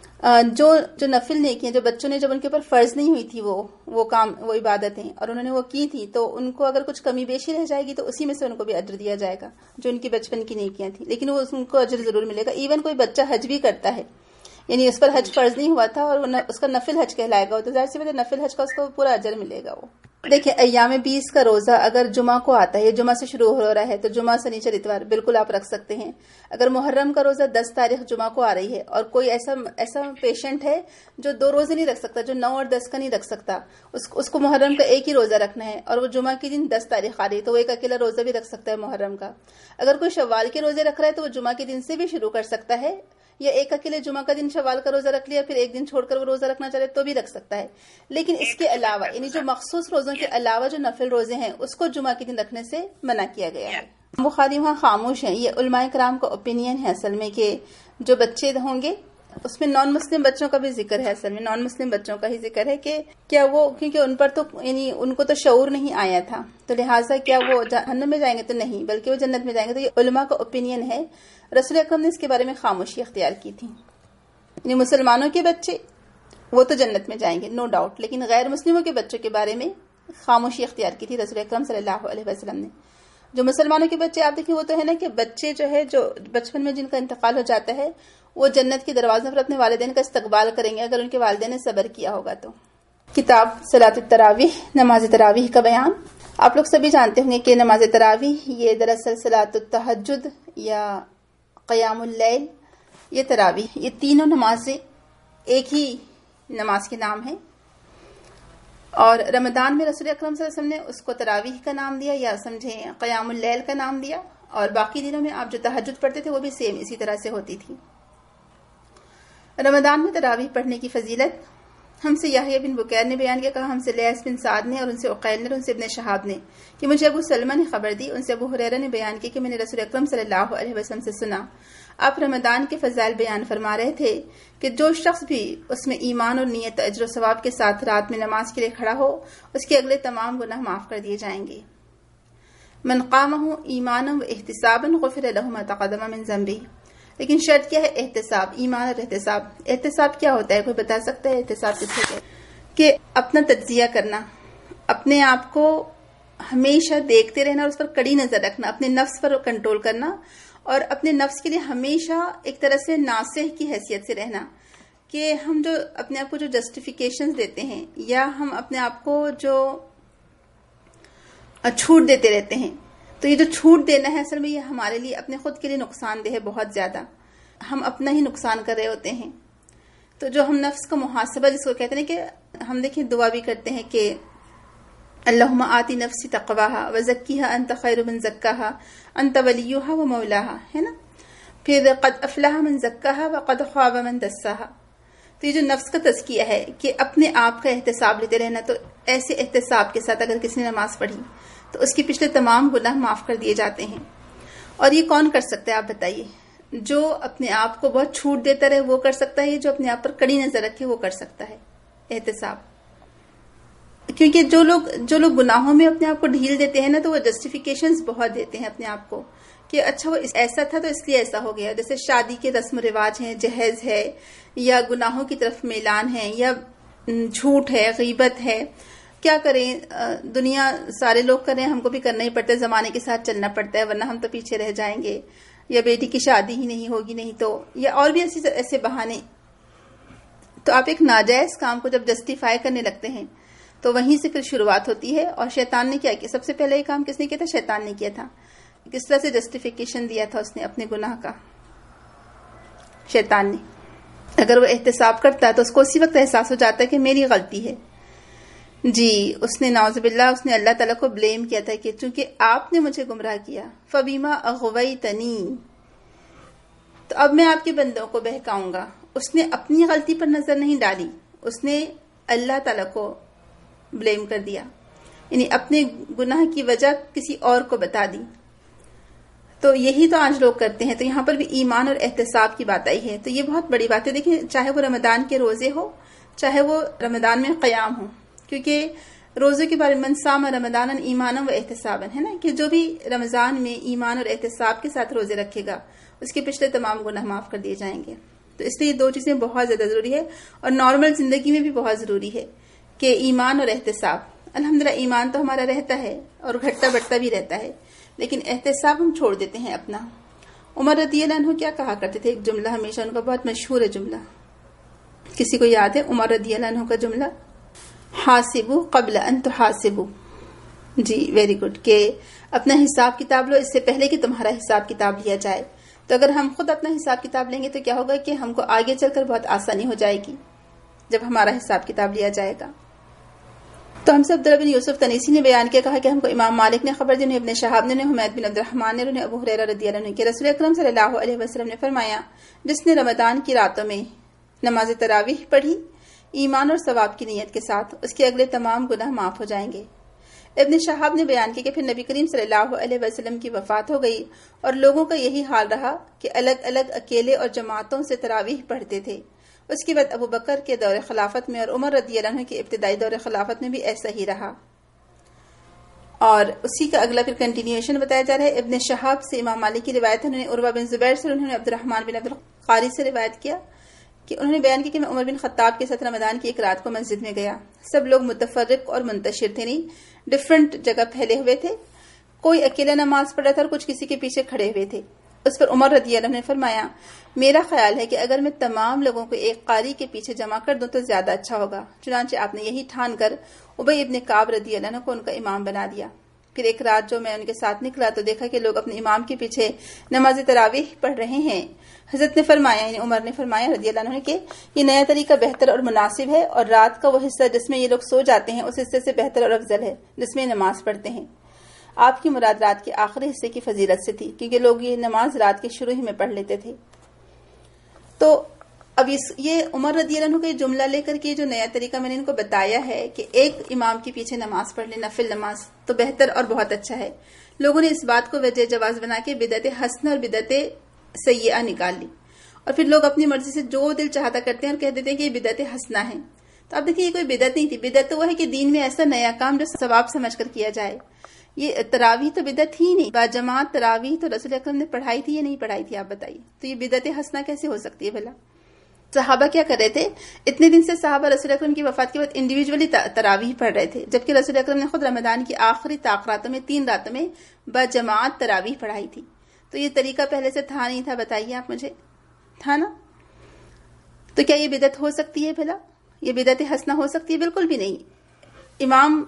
جو جو نفل نیکیاں جو بچوں نے جب ان کے اوپر فرض نہیں ہوئی تھی وہ وہ کام وہ عبادتیں اور انہوں نے وہ کی تھی, تو ان کو اگر کچھ کمی بیشی رہ جائے گی تو اسی میں سے ان کو بھی اجر دیا جائے گا جو ان کی بچپن کی نیکیاں تھیں, لیکن وہ ان کو اجر ضرور ملے گا. ایون کوئی بچہ حج بھی کرتا ہے, یعنی اس پر حج فرض نہیں ہوا تھا اور اس کا نفل حج کہلائے گا, تو ظاہر سی بات ہے نفل حج کا اس کو پورا اجر ملے گا. وہ دیکھیں ایام بیس کا روزہ اگر جمعہ کو آتا ہے, جمعہ سے شروع ہو رہا ہے تو جمعہ سنیچر اتوار بالکل آپ رکھ سکتے ہیں. اگر محرم کا روزہ دس تاریخ جمعہ کو آ رہی ہے اور کوئی ایسا ایسا پیشنٹ ہے جو دو روزے نہیں رکھ سکتا, جو نو اور دس کا نہیں رکھ سکتا, اس, اس کو محرم کا ایک ہی روزہ رکھنا ہے اور وہ جمعہ کے دن دس تاریخ آ رہی ہے, تو وہ ایک اکیلا روزہ بھی رکھ سکتا ہے محرم کا. اگر کوئی شوال کے روزے رکھ رہا ہے تو وہ جمعہ کے دن سے بھی شروع کر سکتا ہے, یا ایک اکیلے جمعہ کا دن شوال کا روزہ رکھ لیا, پھر ایک دن چھوڑ کر وہ روزہ رکھنا چاہے تو بھی رکھ سکتا ہے. لیکن اس کے علاوہ یعنی جو مخصوص روزوں کے علاوہ جو نفل روزے ہیں اس کو جمعہ کے دن رکھنے سے منع کیا گیا ہے. بخاری وہاں خاموش ہیں, یہ علماء کرام کا اوپینین ہے اصل میں کہ جو بچے ہوں گے اس میں نان مسلم بچوں کا بھی ذکر ہے, اصل میں نان مسلم بچوں کا ہی ذکر ہے کہ کیا وہ کیونکہ ان پر تو یعنی ان کو تو شعور نہیں آیا تھا, تو لہٰذا کیا وہ جہنم میں جائیں گے تو نہیں بلکہ وہ جنت میں جائیں گے. تو یہ علماء کا اوپینین ہے. رسول اکرم نے اس کے بارے میں خاموشی اختیار کی تھی, یعنی مسلمانوں کے بچے وہ تو جنت میں جائیں گے نو ڈاؤٹ, لیکن غیر مسلموں کے بچوں کے بارے میں خاموشی اختیار کی تھی رسول اکرم صلی اللہ علیہ وسلم نے. جو مسلمانوں کے بچے آپ دیکھیں وہ تو ہے نا کہ بچے جو ہے جو بچپن میں جن کا انتقال ہو جاتا ہے وہ جنت کے دروازوں پر اپنے والدین کا استقبال کریں گے اگر ان کے والدین نے صبر کیا ہوگا. تو کتاب صلاۃ التراویح, نماز تراویح کا بیان. آپ لوگ سبھی جانتے ہوں گے کہ نماز تراویح یہ دراصل صلاۃ التہجد یا قیام اللیل, یہ تراویح, یہ تینوں نمازیں ایک ہی نماز کے نام ہیں. اور رمضان میں رسول اکرم صلی اللہ علیہ وسلم نے اس کو تراویح کا نام دیا یا سمجھیں قیام اللیل کا نام دیا, اور باقی دنوں میں آپ جو تہجد پڑھتے تھے وہ بھی سیم اسی طرح سے ہوتی تھی. رمضان میں تراویح پڑھنے کی فضیلت ہم سے یحییٰ بن بکیر نے بیان کیا, کہا ہم سے لیث بن سعد نے اور ان سے عقیل نے اور ان سے ابن شہاب نے کہ مجھے ابو سلمہ نے خبر دی, ان سے ابو ہریرہ نے بیان کی کہ میں نے رسول اکرم صلی اللہ علیہ وسلم سے سنا آپ رمضان کے فضائل بیان فرما رہے تھے کہ جو شخص بھی اس میں ایمان اور نیت اجر و ثواب کے ساتھ رات میں نماز کے لیے کھڑا ہو اس کے اگلے تمام گناہ معاف کر دیے جائیں گے. من قامہ ایمانا و احتسابا غفر لہ ما تقدم من ذنبہ. لیکن شرط کیا ہے؟ احتساب, ایمان اور احتساب. احتساب کیا ہوتا ہے, کوئی بتا سکتا ہے احتساب کس سے؟ کہ اپنا تجزیہ کرنا, اپنے آپ کو ہمیشہ دیکھتے رہنا اور اس پر کڑی نظر رکھنا, اپنے نفس پر کنٹرول کرنا اور اپنے نفس کے لیے ہمیشہ ایک طرح سے ناصح کی حیثیت سے رہنا کہ ہم جو اپنے آپ کو جو جسٹیفیکیشنز دیتے ہیں یا ہم اپنے آپ کو جو چھوٹ دیتے رہتے ہیں, تو یہ جو چھوٹ دینا ہے اصل میں یہ ہمارے لیے اپنے خود کے لیے نقصان دہ ہے بہت زیادہ. ہم اپنا ہی نقصان کر رہے ہوتے ہیں. تو جو ہم نفس کا محاسبہ جس کو کہتے ہیں کہ ہم دیکھیں دعا بھی کرتے ہیں کہ اللہم آتی نفسی تقواہا وزکیہا انت خیر من زکاہا انت ولیہا و مولاہا, ہے نا. پھر قد افلح من زکاہا وقد خواب من دساہا. تو یہ جو نفس کا تزکیہ ہے کہ اپنے آپ کا احتساب لیتے رہنا, تو ایسے احتساب کے ساتھ اگر کسی نے نماز پڑھی تو اس کے پچھلے تمام گناہ معاف کر دیے جاتے ہیں. اور یہ کون کر سکتا ہے آپ بتائیے؟ جو اپنے آپ کو بہت چھوٹ دیتا رہے وہ کر سکتا ہے, جو اپنے آپ پر کڑی نظر رکھے وہ کر سکتا ہے احتساب. کیونکہ جو لوگ جو لوگ گناہوں میں اپنے آپ کو ڈھیل دیتے ہیں نا, تو وہ جسٹیفیکیشنز بہت دیتے ہیں اپنے آپ کو کہ اچھا وہ ایسا تھا تو اس لیے ایسا ہو گیا. جیسے شادی کے رسم و رواج ہیں, جہیز ہے, یا گناہوں کی طرف میلان ہے, یا جھوٹ ہے, غیبت ہے. کیا کریں, دنیا سارے لوگ کر رہے ہیں, ہم کو بھی کرنا ہی پڑتا ہے, زمانے کے ساتھ چلنا پڑتا ہے ورنہ ہم تو پیچھے رہ جائیں گے, یا بیٹی کی شادی ہی نہیں ہوگی نہیں تو, یا اور بھی ایسے ایسے بہانے. تو آپ ایک ناجائز کام کو جب جسٹیفائی کرنے لگتے ہیں تو وہیں سے پھر شروعات ہوتی ہے. اور شیطان نے کیا کیا؟ سب سے پہلے یہ کام کس نے کیا تھا؟ شیطان نے کیا تھا. کس طرح سے جسٹیفیکیشن دیا تھا اس نے اپنے گناہ کا؟ شیطان نے. اگر وہ احتساب کرتا ہے تو اس کو اسی وقت احساس ہو جاتا ہے کہ میری غلطی ہے. جی اس نے نعوذ باللہ اس نے اللہ تعالیٰ کو بلیم کیا تھا کہ چونکہ آپ نے مجھے گمراہ کیا، فبیما اغویتنی، تو اب میں آپ کے بندوں کو بہکاؤں گا. اس نے اپنی غلطی پر نظر نہیں ڈالی، اس نے اللہ تعالیٰ کو بلیم کر دیا، یعنی اپنے گناہ کی وجہ کسی اور کو بتا دی. تو یہی تو آج لوگ کرتے ہیں. تو یہاں پر بھی ایمان اور احتساب کی بات آئی ہے. تو یہ بہت بڑی بات ہے. دیکھیں چاہے وہ رمضان کے روزے ہو، چاہے وہ رمضان میں قیام ہو، کیونکہ روزے کے بارے میں من صام رمضان ایمانا و احتسابا ہے نا، کہ جو بھی رمضان میں ایمان اور احتساب کے ساتھ روزے رکھے گا اس کے پچھلے تمام گناہ معاف کر دیے جائیں گے. تو اس لیے یہ دو چیزیں بہت زیادہ ضروری ہے، اور نارمل زندگی میں بھی بہت ضروری ہے کہ ایمان اور احتساب. الحمدللہ ایمان تو ہمارا رہتا ہے اور گھٹتا بڑھتا بھی رہتا ہے، لیکن احتساب ہم چھوڑ دیتے ہیں اپنا. عمر رضی اللہ عنہ کیا کہا کرتے تھے؟ ایک جملہ ہمیشہ ان کا بہت مشہور ہے جملہ، کسی کو یاد ہے عمر رضی اللہ عنہ کا جملہ؟ حاسبو قبل ان تحاسبو. جی ویری گڈ، کہ اپنا حساب کتاب لو اس سے پہلے کہ تمہارا حساب کتاب لیا جائے. تو اگر ہم خود اپنا حساب کتاب لیں گے تو کیا ہوگا کہ ہم کو آگے چل کر بہت آسانی ہو جائے گی جب ہمارا حساب کتاب لیا جائے گا. تو ہم سے عبداللہ بن یوسف تنیسی نے بیان کیا، کہا کہ ہم کو امام مالک نے خبر دی، انہیں ابن شہاب نے، حمید بن عبد الرحمن نے، انہیں ابو ہریرہ رضی اللہ عنہ کہ رسول اکرم صلی اللہ علیہ وسلم نے فرمایا، جس نے رمضان کی راتوں میں نماز تراویح پڑھی ایمان اور ثواب کی نیت کے ساتھ، اس کے اگلے تمام گناہ معاف ہو جائیں گے. ابن شہاب نے بیان کیا کہ پھر نبی کریم صلی اللہ علیہ وسلم کی وفات ہو گئی اور لوگوں کا یہی حال رہا کہ الگ الگ اکیلے اور جماعتوں سے تراویح پڑھتے تھے. اس کے بعد ابو بکر کے دور خلافت میں اور عمر رضی اللہ عنہ کے ابتدائی دور خلافت میں بھی ایسا ہی رہا. اور اسی کا اگلا پھر کنٹینیوشن بتایا جا رہا ہے. ابن شہاب سے امام مالک کی روایت ہے، انہوں نے عروہ بن زبیر سے، انہوں نے عبد الرحمن بن عبد القاری سے روایت کیا کہ انہوں نے بیان کیا کہ میں عمر بن خطاب کے ساتھ رمضان کی ایک رات کو مسجد میں گیا. سب لوگ متفرق اور منتشر تھے، نہیں ڈفرنٹ جگہ پھیلے ہوئے تھے. کوئی اکیلا نماز پڑھ رہا تھا اور کچھ کسی کے پیچھے کھڑے ہوئے تھے. اس پر عمر رضی اللہ عنہ نے فرمایا، میرا خیال ہے کہ اگر میں تمام لوگوں کو ایک قاری کے پیچھے جمع کر دوں تو زیادہ اچھا ہوگا. چنانچہ آپ نے یہی ٹھان کر ابی ابن کعب رضی اللہ عنہ کو ان کا امام بنا دیا. پھر ایک رات جو میں ان کے ساتھ نکلا تو دیکھا کہ لوگ اپنے امام کے پیچھے نماز تراویح پڑھ رہے ہیں. حضرت نے فرمایا، یعنی عمر نے فرمایا رضی اللہ عنہ کہ یہ نیا طریقہ بہتر اور مناسب ہے، اور رات کا وہ حصہ جس میں یہ لوگ سو جاتے ہیں اس حصے سے بہتر اور افضل ہے جس میں نماز پڑھتے ہیں. آپ کی مراد رات کے آخری حصے کی فضیلت سے تھی، کیونکہ لوگ یہ نماز رات کے شروع ہی میں پڑھ لیتے تھے. تو اب اس یہ عمر رضی اللہ عنہ کا یہ جملہ لے کر کے جو نیا طریقہ میں نے ان کو بتایا ہے کہ ایک امام کے پیچھے نماز پڑھ لے، نفل نماز، تو بہتر اور بہت اچھا ہے. لوگوں نے اس بات کو وجہ جواز بنا کے بدعت حسنہ اور بدعت سیئہ نکال لی، اور پھر لوگ اپنی مرضی سے جو دل چاہتا کرتے ہیں اور کہہ دیتے ہیں کہ یہ بدعت حسنہ ہے. تو اب دیکھیں یہ کوئی بدعت نہیں تھی. بدعت تو وہ ہے کہ دین میں ایسا نیا کام جو ثواب سمجھ کر کیا جائے. یہ تراویح تو بدعت ہی نہیں. با جماعت تراویح تو رسول اکرم نے پڑھائی تھی یا نہیں پڑھائی تھی؟ آپ بتائیے. تو یہ بدعت حسنہ کیسے ہو سکتی ہے بھلا؟ صحابہ کیا کر رہے تھے؟ اتنے دن سے صحابہ رسول اکرم کی وفات کے بعد انڈیویجولی تراویح پڑھ رہے تھے، جبکہ رسول اکرم نے خود رمضان کی آخری طاق راتوں میں تین راتوں میں با جماعت تراویح پڑھائی تھی. تو یہ طریقہ پہلے سے تھا نہیں تھا؟ بتائیے آپ مجھے. تھا نا؟ تو کیا یہ بدعت ہو سکتی ہے بھلا؟ یہ بدعت حسنہ ہو سکتی ہے؟ بالکل بھی نہیں. امام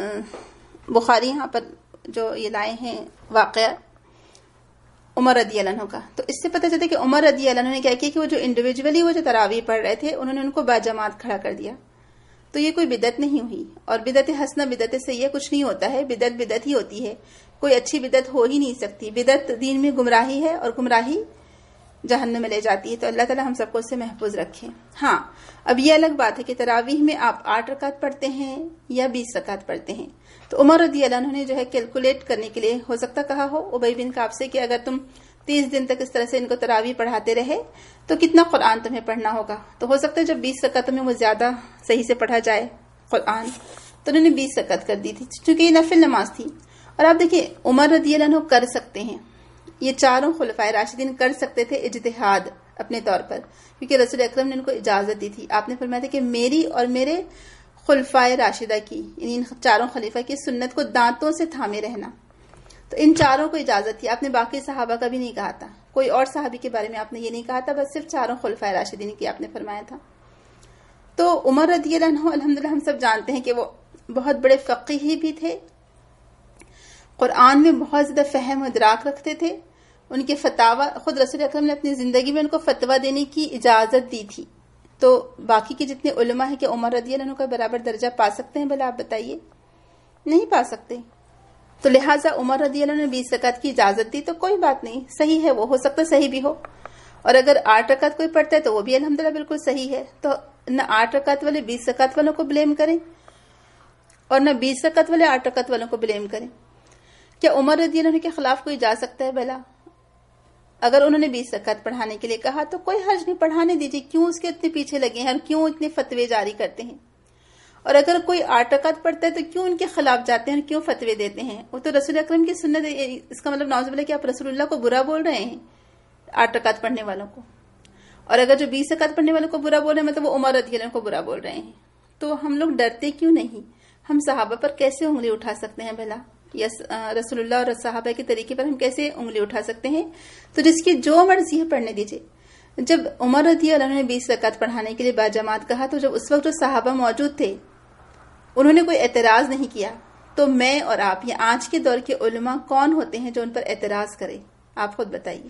بخاری یہاں پر جو یہ لائے ہیں واقعہ عمر رضی اللہ عنہ کا، تو اس سے پتہ چلتا ہے کہ عمر رضی اللہ عنہ نے کیا کیا کہ وہ جو انڈیویجولی وہ جو تراویح پڑھ رہے تھے انہوں نے ان کو با جماعت کھڑا کر دیا. تو یہ کوئی بدعت نہیں ہوئی. اور بدعت حسنہ بدعت سیئہ کچھ نہیں ہوتا ہے. بدعت بدعت ہی ہوتی ہے، کوئی اچھی بدعت ہو ہی نہیں سکتی. بدعت دین میں گمراہی ہے اور گمراہی جہنم میں لے جاتی ہے. تو اللہ تعالی ہم سب کو اس سے محفوظ رکھے. ہاں اب یہ الگ بات ہے کہ تراویح میں آپ آٹھ رکعت پڑھتے ہیں یا بیس رکعت پڑھتے ہیں. تو عمر رضی اللہ عنہ نے جو ہے کیلکولیٹ کرنے کے لیے ہو سکتا کہا ہو ابی بن کعب سے کہ اگر تم تیس دن تک اس طرح سے ان کو تراویح پڑھاتے رہے تو کتنا قرآن تمہیں پڑھنا ہوگا. تو ہو سکتا ہے جب بیس رکعتوں میں وہ زیادہ صحیح سے پڑھا جائے قرآن، تو انہوں نے بیس رکعت کر دی تھی چونکہ یہ نفل نماز تھی. اور آپ دیکھیں عمر رضی اللہ عنہ کر سکتے ہیں، یہ چاروں خلفائے راشدین کر سکتے تھے اجتہاد اپنے طور پر، کیونکہ رسول اکرم نے ان کو اجازت دی تھی. آپ نے فرمایا تھا کہ میری اور میرے خلفائے راشدہ کی، یعنی ان چاروں خلیفہ کی سنت کو دانتوں سے تھامے رہنا. تو ان چاروں کو اجازت تھی. آپ نے باقی صحابہ کا بھی نہیں کہا تھا، کوئی اور صحابی کے بارے میں آپ نے یہ نہیں کہا تھا، بس صرف چاروں خلفائے راشدین کی آپ نے فرمایا تھا. تو عمر رضی اللہ عنہ الحمدللہ ہم سب جانتے ہیں کہ وہ بہت بڑے فقیہ بھی تھے، قرآن میں بہت زیادہ فہم و ادراک رکھتے تھے. ان کے فتاوی، خود رسول اکرم نے اپنی زندگی میں ان کو فتویٰ دینے کی اجازت دی تھی. تو باقی کے جتنے علماء ہیں کہ عمر رضی اللہ عنہ کا برابر درجہ پا سکتے ہیں؟ بھلا آپ بتائیے. نہیں پا سکتے. تو لہٰذا عمر رضی اللہ عنہ نے بیس رکعت کی اجازت دی تو کوئی بات نہیں، صحیح ہے، وہ ہو سکتا ہے صحیح بھی ہو. اور اگر آٹھ رکعت کوئی پڑھتا ہے تو وہ بھی الحمدللہ بالکل صحیح ہے. تو نہ آٹھ رکعت والے بیس رکعت والوں کو بلیم کریں اور نہ بیس رکعت والے آٹھ رکعت والوں کو بلیم کریں. کیا عمر رضی اللہ عنہ کے خلاف کوئی جا سکتا ہے؟ بھلا اگر انہوں نے بیس رکعت پڑھانے کے لیے کہا تو کوئی حرج نہیں، پڑھانے دیجیے. کیوں اس کے اتنے پیچھے لگے ہیں اور کیوں اتنے فتوے جاری کرتے ہیں؟ اور اگر کوئی آٹھ رکعت پڑھتا ہے تو کیوں ان کے خلاف جاتے ہیں اور کیوں فتوے دیتے ہیں؟ وہ تو رسول اکرم کی سنت ہے. اس کا مطلب نعوذ باللہ کہ آپ رسول اللہ کو برا بول رہے ہیں آٹھ رکعت پڑھنے والوں کو. اور اگر جو بیس رکعت پڑھنے والوں کو برا بول رہے ہیں مطلب وہ عمر رضی اللہ عنہ کو برا بول رہے ہیں. تو ہم لوگ ڈرتے کیوں نہیں؟ ہم صحابہ پر کیسے انگلی اٹھا سکتے ہیں بھلا؟ یس رسول اللہ اور صحابہ کے طریقے پر ہم کیسے انگلی اٹھا سکتے ہیں؟ تو جس کی جو مرضی ہے پڑھنے دیجیے. جب عمر رضی اللہ عنہ نے بیس رکعت پڑھانے کے لیے باجماعت کہا تو جب اس وقت جو صحابہ موجود تھے انہوں نے کوئی اعتراض نہیں کیا. تو میں اور آپ یا آج کے دور کے علماء کون ہوتے ہیں جو ان پر اعتراض کرے؟ آپ خود بتائیے.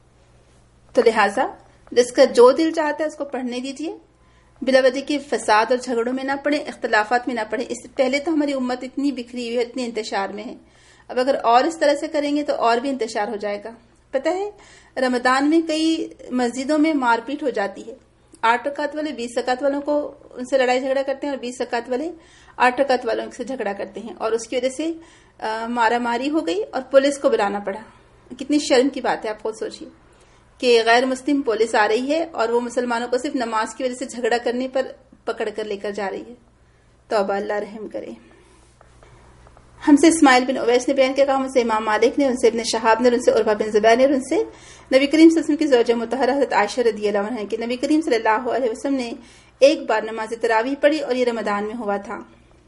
تو لہٰذا جس کا جو دل چاہتا ہے اس کو پڑھنے دیجیے، بلا وجہ کے فساد اور جھگڑوں میں نہ پڑے، اختلافات میں نہ پڑے. اس سے پہلے تو ہماری امت اتنی بکھری ہوئی ہے، اتنی انتشار میں ہے. اب اگر اور اس طرح سے کریں گے تو اور بھی انتشار ہو جائے گا. پتہ ہے رمضان میں کئی مسجدوں میں مار پیٹ ہو جاتی ہے. آٹھ رکعت والے بیس رکعت والوں کو ان سے لڑائی جھگڑا کرتے ہیں اور بیس رکعت والے آٹھ رکعت والوں سے جھگڑا کرتے ہیں اور اس کی وجہ سے مارا ماری ہو گئی اور پولیس کو بلانا پڑا. کتنی شرم کی بات ہے، آپ خود سوچیے کہ غیر مسلم پولیس آ رہی ہے اور وہ مسلمانوں کو صرف نماز کی وجہ سے جھگڑا کرنے پر پکڑ کر لے کر جا رہی ہے. توبہ، اللہ رحم کرے. ہم سے اسماعیل بن اویس نے بیان کیا، کہا ہم سے امام مالک نے، ان سے ابن شہاب نے، ان سے عروہ بن زبیر نے، اور ان سے نبی کریم صلی اللہ علیہ وسلم کی زوجہ مطہرہ حضرت عائشہ رضی اللہ عنہا کہ نبی کریم صلی اللہ علیہ وسلم نے ایک بار نماز تراویح پڑھی اور یہ رمضان میں ہوا تھا.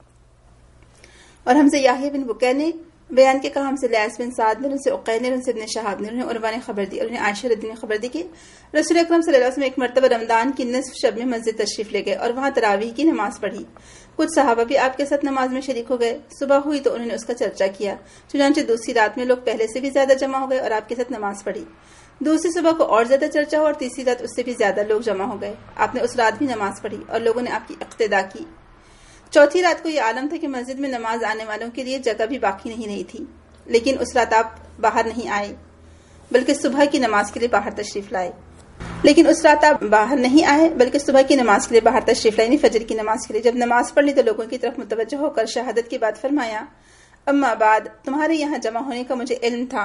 اور ہم سے یحییٰ بن بکیر نے بیان کے کہا ہم سے لیث بن سعد نے، ان سے عقیل نے، ان سے ابن شہاب نے، انہیں عروہ نے خبر دی اور انہیں عائشہ رضی اللہ عنہا نے خبر دی کہ رسول اکرم صلی اللہ علیہ وسلم ایک مرتبہ رمضان کی نصف شب میں مسجد تشریف لے گئے اور وہاں تراویح کی نماز پڑھی. کچھ صحابہ بھی آپ کے ساتھ نماز میں شریک ہو گئے. صبح ہوئی تو انہوں نے اس کا چرچا کیا. چنانچہ دوسری رات میں لوگ پہلے سے بھی زیادہ جمع ہو گئے اور آپ کے ساتھ نماز پڑھی. دوسری صبح کو اور زیادہ چرچا ہوا اور تیسری رات اس سے بھی زیادہ لوگ جمع ہو گئے. آپ نے اس رات بھی نماز پڑھی اور لوگوں نے آپ کی اقتدا کی. چوتھی رات کو یہ عالم تھا کہ مسجد میں نماز آنے والوں کے لیے جگہ بھی باقی نہیں رہی تھی، لیکن اس رات آپ باہر نہیں آئے بلکہ صبح کی نماز کے لیے باہر تشریف لائے. لیکن اس رات آپ باہر نہیں آئے بلکہ صبح کی نماز کے لیے باہر تشریف لائے، یعنی فجر کی نماز کے لیے. جب نماز پڑھ لی تو لوگوں کی طرف متوجہ ہو کر شہادت کی بات فرمایا، اما بعد، تمہارے یہاں جمع ہونے کا مجھے علم تھا،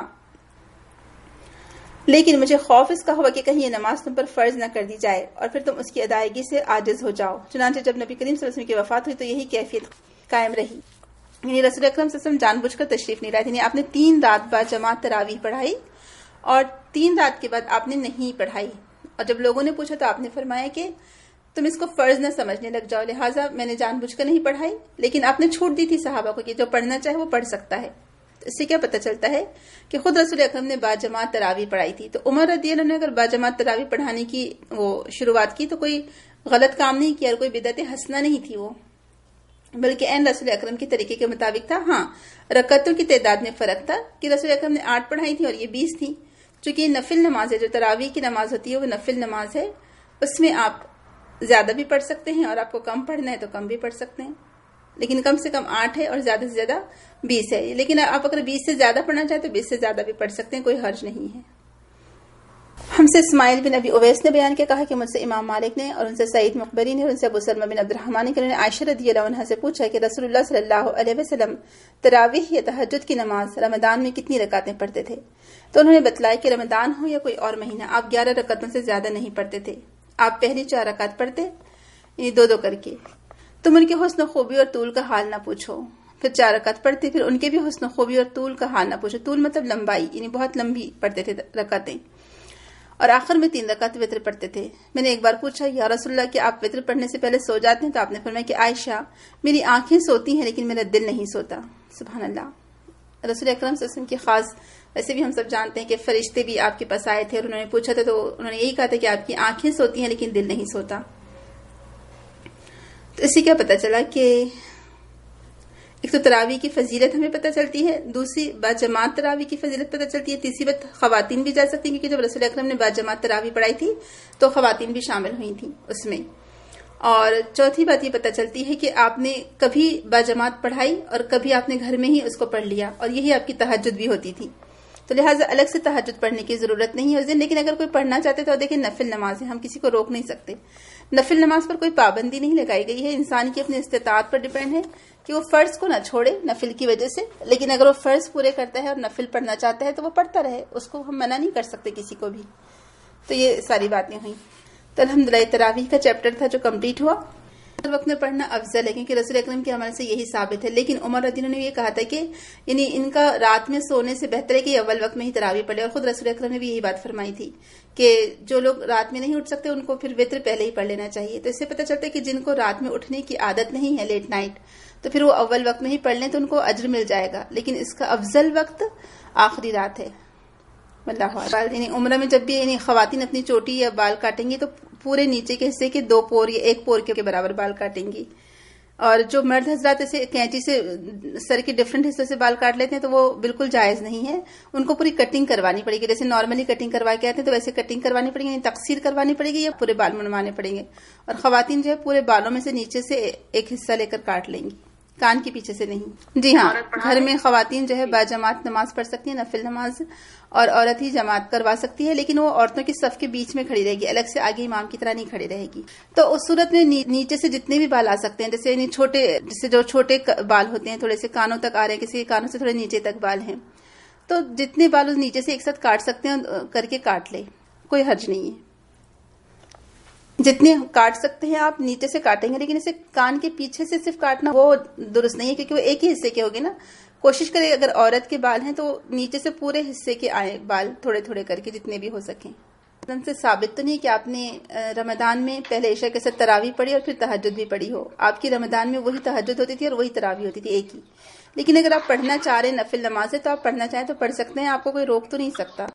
لیکن مجھے خوف اس کا ہوا کہ کہیں یہ نماز تم پر فرض نہ کر دی جائے اور پھر تم اس کی ادائیگی سے عاجز ہو جاؤ. چنانچہ جب نبی کریم صلی اللہ علیہ وسلم کی وفات ہوئی تو یہی کیفیت قائم رہی، یعنی رسول اکرم صلی اللہ علیہ وسلم جان بوجھ کر تشریف نہیں لائے. یعنی آپ نے تین رات بعد جماعت تراویح پڑھائی اور تین رات کے بعد آپ نے نہیں پڑھائی. اور جب لوگوں نے پوچھا تو آپ نے فرمایا کہ تم اس کو فرض نہ سمجھنے لگ جاؤ، لہٰذا میں نے جان بوجھ کر نہیں پڑھائی. لیکن آپ نے چھوٹ دی تھی صحابہ کو کہ جو پڑھنا چاہے وہ پڑھ سکتا ہے. تو اس سے کیا پتہ چلتا ہے کہ خود رسول اکرم نے با جماعت تراویح پڑھائی تھی. تو عمر رضی اللہ عنہ نے اگر با جماعت تراویح پڑھانے کی وہ شروعات کی تو کوئی غلط کام نہیں کیا اور کوئی بدعت حسنہ نہیں تھی وہ، بلکہ عین رسول اکرم کے طریقے کے مطابق تھا. ہاں، رکعتوں کی تعداد میں فرق تھا کہ رسول اکرم نے آٹھ پڑھائی تھی اور یہ بیس تھی. چونکہ یہ نفل نماز ہے، جو تراویح کی نماز ہوتی ہے وہ نفل نماز ہے، اس میں آپ زیادہ بھی پڑھ سکتے ہیں اور آپ کو کم پڑھنا ہے تو کم بھی پڑھ سکتے ہیں. لیکن کم سے کم آٹھ ہے اور زیادہ سے زیادہ بیس ہے. لیکن آپ اگر بیس سے زیادہ پڑھنا چاہیں تو بیس سے زیادہ بھی پڑھ سکتے ہیں، کوئی حرج نہیں ہے. ہم سے اسماعیل بن ابی اویس نے بیان کیا، کہا کہ مجھ سے امام مالک نے اور ان سے سعید مقبری نے اور ان سے ابو سلمہ بن عبد الرحمن نے کہ انہوں نے عائشہ رضی اللہ عنہا سے پوچھا کہ رسول اللہ صلی اللہ علیہ وسلم تراویح یا تہجد کی نماز رمضان میں کتنی رکعتیں پڑھتے تھے؟ تو انہوں نے بتلایا کہ رمضان ہو یا کوئی اور مہینہ آپ گیارہ رکعتوں سے زیادہ نہیں پڑھتے تھے. آپ پہلی چار رکعت پڑھتے یعنی دو دو کر کے. تم ان کے حسن و خوبی اور طول کا حال نہ پوچھو. پھر چار رکعت پڑھتے، پھر ان کے بھی حسن و خوبی اور طول کا حال نہ پوچھو. طول مطلب لمبائی، یعنی بہت لمبی پڑھتے تھے رکعتیں. اور آخر میں تین رکعت وتر پڑھتے تھے. میں نے ایک بار پوچھا یا رسول اللہ کہ آپ وتر پڑھنے سے پہلے سو جاتے ہیں؟ تو آپ نے فرمایا کہ عائشہ میری آنکھیں سوتی ہیں لیکن میرا دل نہیں سوتا. سبحان اللہ. رسول اکرم صلی اللہ علیہ وسلم کی خاص، ویسے بھی ہم سب جانتے ہیں کہ فرشتے بھی آپ کے پاس آئے تھے اور انہوں نے پوچھا تھا تو انہوں نے یہی کہا تھا کہ آپ کی آنکھیں سوتی ہیں لیکن دل نہیں سوتا. تو اس سے کیا پتہ چلا کہ ایک تو تراویح کی فضیلت ہمیں پتہ چلتی ہے، دوسری باجماعت تراویح کی فضیلت پتہ چلتی ہے، تیسری بات خواتین بھی جا سکتی ہیں، کیونکہ جب رسول اکرم نے باجماعت تراویح پڑھائی تھی تو خواتین بھی شامل ہوئی تھیں اس میں. اور چوتھی بات یہ پتہ چلتی ہے کہ آپ نے کبھی باجماعت پڑھائی اور کبھی آپ نے گھر میں ہی اس کو پڑھ لیا، اور یہی آپ کی تہجد بھی ہوتی تھی. تو لہٰذا الگ سے تہجد پڑھنے کی ضرورت نہیں ہے اس دن. لیکن اگر کوئی پڑھنا چاہتے تو دیکھیں نفل نماز ہے، ہم کسی کو روک نہیں سکتے. نفل نماز پر کوئی پابندی نہیں لگائی گئی ہے، انسان کی اپنی استطاعت پر ڈیپینڈ ہے کہ وہ فرض کو نہ چھوڑے نفل کی وجہ سے. لیکن اگر وہ فرض پورے کرتا ہے اور نفل پڑھنا چاہتا ہے تو وہ پڑھتا رہے، اس کو ہم منع نہیں کر سکتے کسی کو بھی. تو یہ ساری باتیں ہوئیں. تو الحمدللہ تراویح کا چیپٹر تھا جو کمپلیٹ ہوا. وقت میں پڑھنا افضل ہے کیونکہ رسول اکرم کے عمل سے یہی ثابت ہے. لیکن عمر رضی اللہ عنہ نے یہ کہا تھا کہ یعنی ان کا رات میں سونے سے بہتر ہے کہ اول وقت میں ہی تراویح پڑھے، اور خود رسول اکرم نے بھی یہی بات فرمائی تھی کہ جو لوگ رات میں نہیں اٹھ سکتے ان کو پھر وتر پہلے ہی پڑھ لینا چاہیے. تو اس سے پتہ چلتا ہے کہ جن کو رات میں اٹھنے کی عادت نہیں ہے لیٹ نائٹ، تو پھر وہ اول وقت میں ہی پڑھ لیں تو ان کو اجر مل جائے گا. لیکن اس کا افضل وقت آخری رات ہے. اللہ اکبر. یعنی عمرہ میں جب بھی یعنی خواتین اپنی چوٹی یا بال کاٹیں گی تو پورے نیچے کے حصے کے دو پور یا ایک پور کے برابر بال کاٹیں گی. اور جو مرد حضرات اسے کینچی سے سر کے ڈفرنٹ حصوں سے بال کاٹ لیتے ہیں تو وہ بالکل جائز نہیں ہے. ان کو پوری کٹنگ کروانی پڑے گی، جیسے نارملی کٹنگ کروا کے آتے ہیں تو ویسے کٹنگ کروانی پڑے گی، یعنی تقصیر کروانی پڑے گی یا پورے بال منوانے پڑیں گے. اور خواتین جو ہے پورے بالوں میں سے نیچے سے ایک حصہ لے کر کاٹ لیں گی، کان کے پیچھے سے نہیں. جی ہاں، گھر میں خواتین جو ہے باجماعت نماز پڑھ سکتی ہیں، نفل نماز، اور عورت ہی جماعت کروا سکتی ہے، لیکن وہ عورتوں کی صف کے بیچ میں کھڑی رہے گی، الگ سے آگے امام کی طرح نہیں کھڑی رہے گی. تو اس صورت میں نیچے سے جتنے بھی بال آ سکتے ہیں، جیسے یعنی چھوٹے جیسے جو چھوٹے بال ہوتے ہیں تھوڑے سے کانوں تک آ رہے ہیں، کسی کے کانوں سے تھوڑے نیچے تک بال ہیں، تو جتنے بال اس نیچے سے ایک ساتھ کاٹ سکتے ہیں کر کے کاٹ لے، کوئی حرج نہیں ہے. جتنے کاٹ سکتے ہیں آپ نیچے سے کاٹیں گے، لیکن اسے کان کے پیچھے سے صرف کاٹنا وہ درست نہیں ہے کیونکہ وہ ایک ہی حصے کے ہوگے نا. کوشش کرے اگر عورت کے بال ہیں تو نیچے سے پورے حصے کے آئیں بال، تھوڑے تھوڑے کر کے جتنے بھی ہو سکیں. سے ثابت تو نہیں کہ آپ نے رمضان میں پہلے عشاء کے ساتھ تراویح پڑھی اور پھر تہجد بھی پڑھی ہو. آپ کی رمضان میں وہی تہجد ہوتی تھی اور وہی تراویح ہوتی تھی ایک ہی. لیکن اگر آپ پڑھنا چاہ رہے ہیں نفل نماز ہے تو آپ پڑھنا چاہیں تو پڑھ سکتے ہیں، آپ کو کوئی روک تو نہیں سکتا.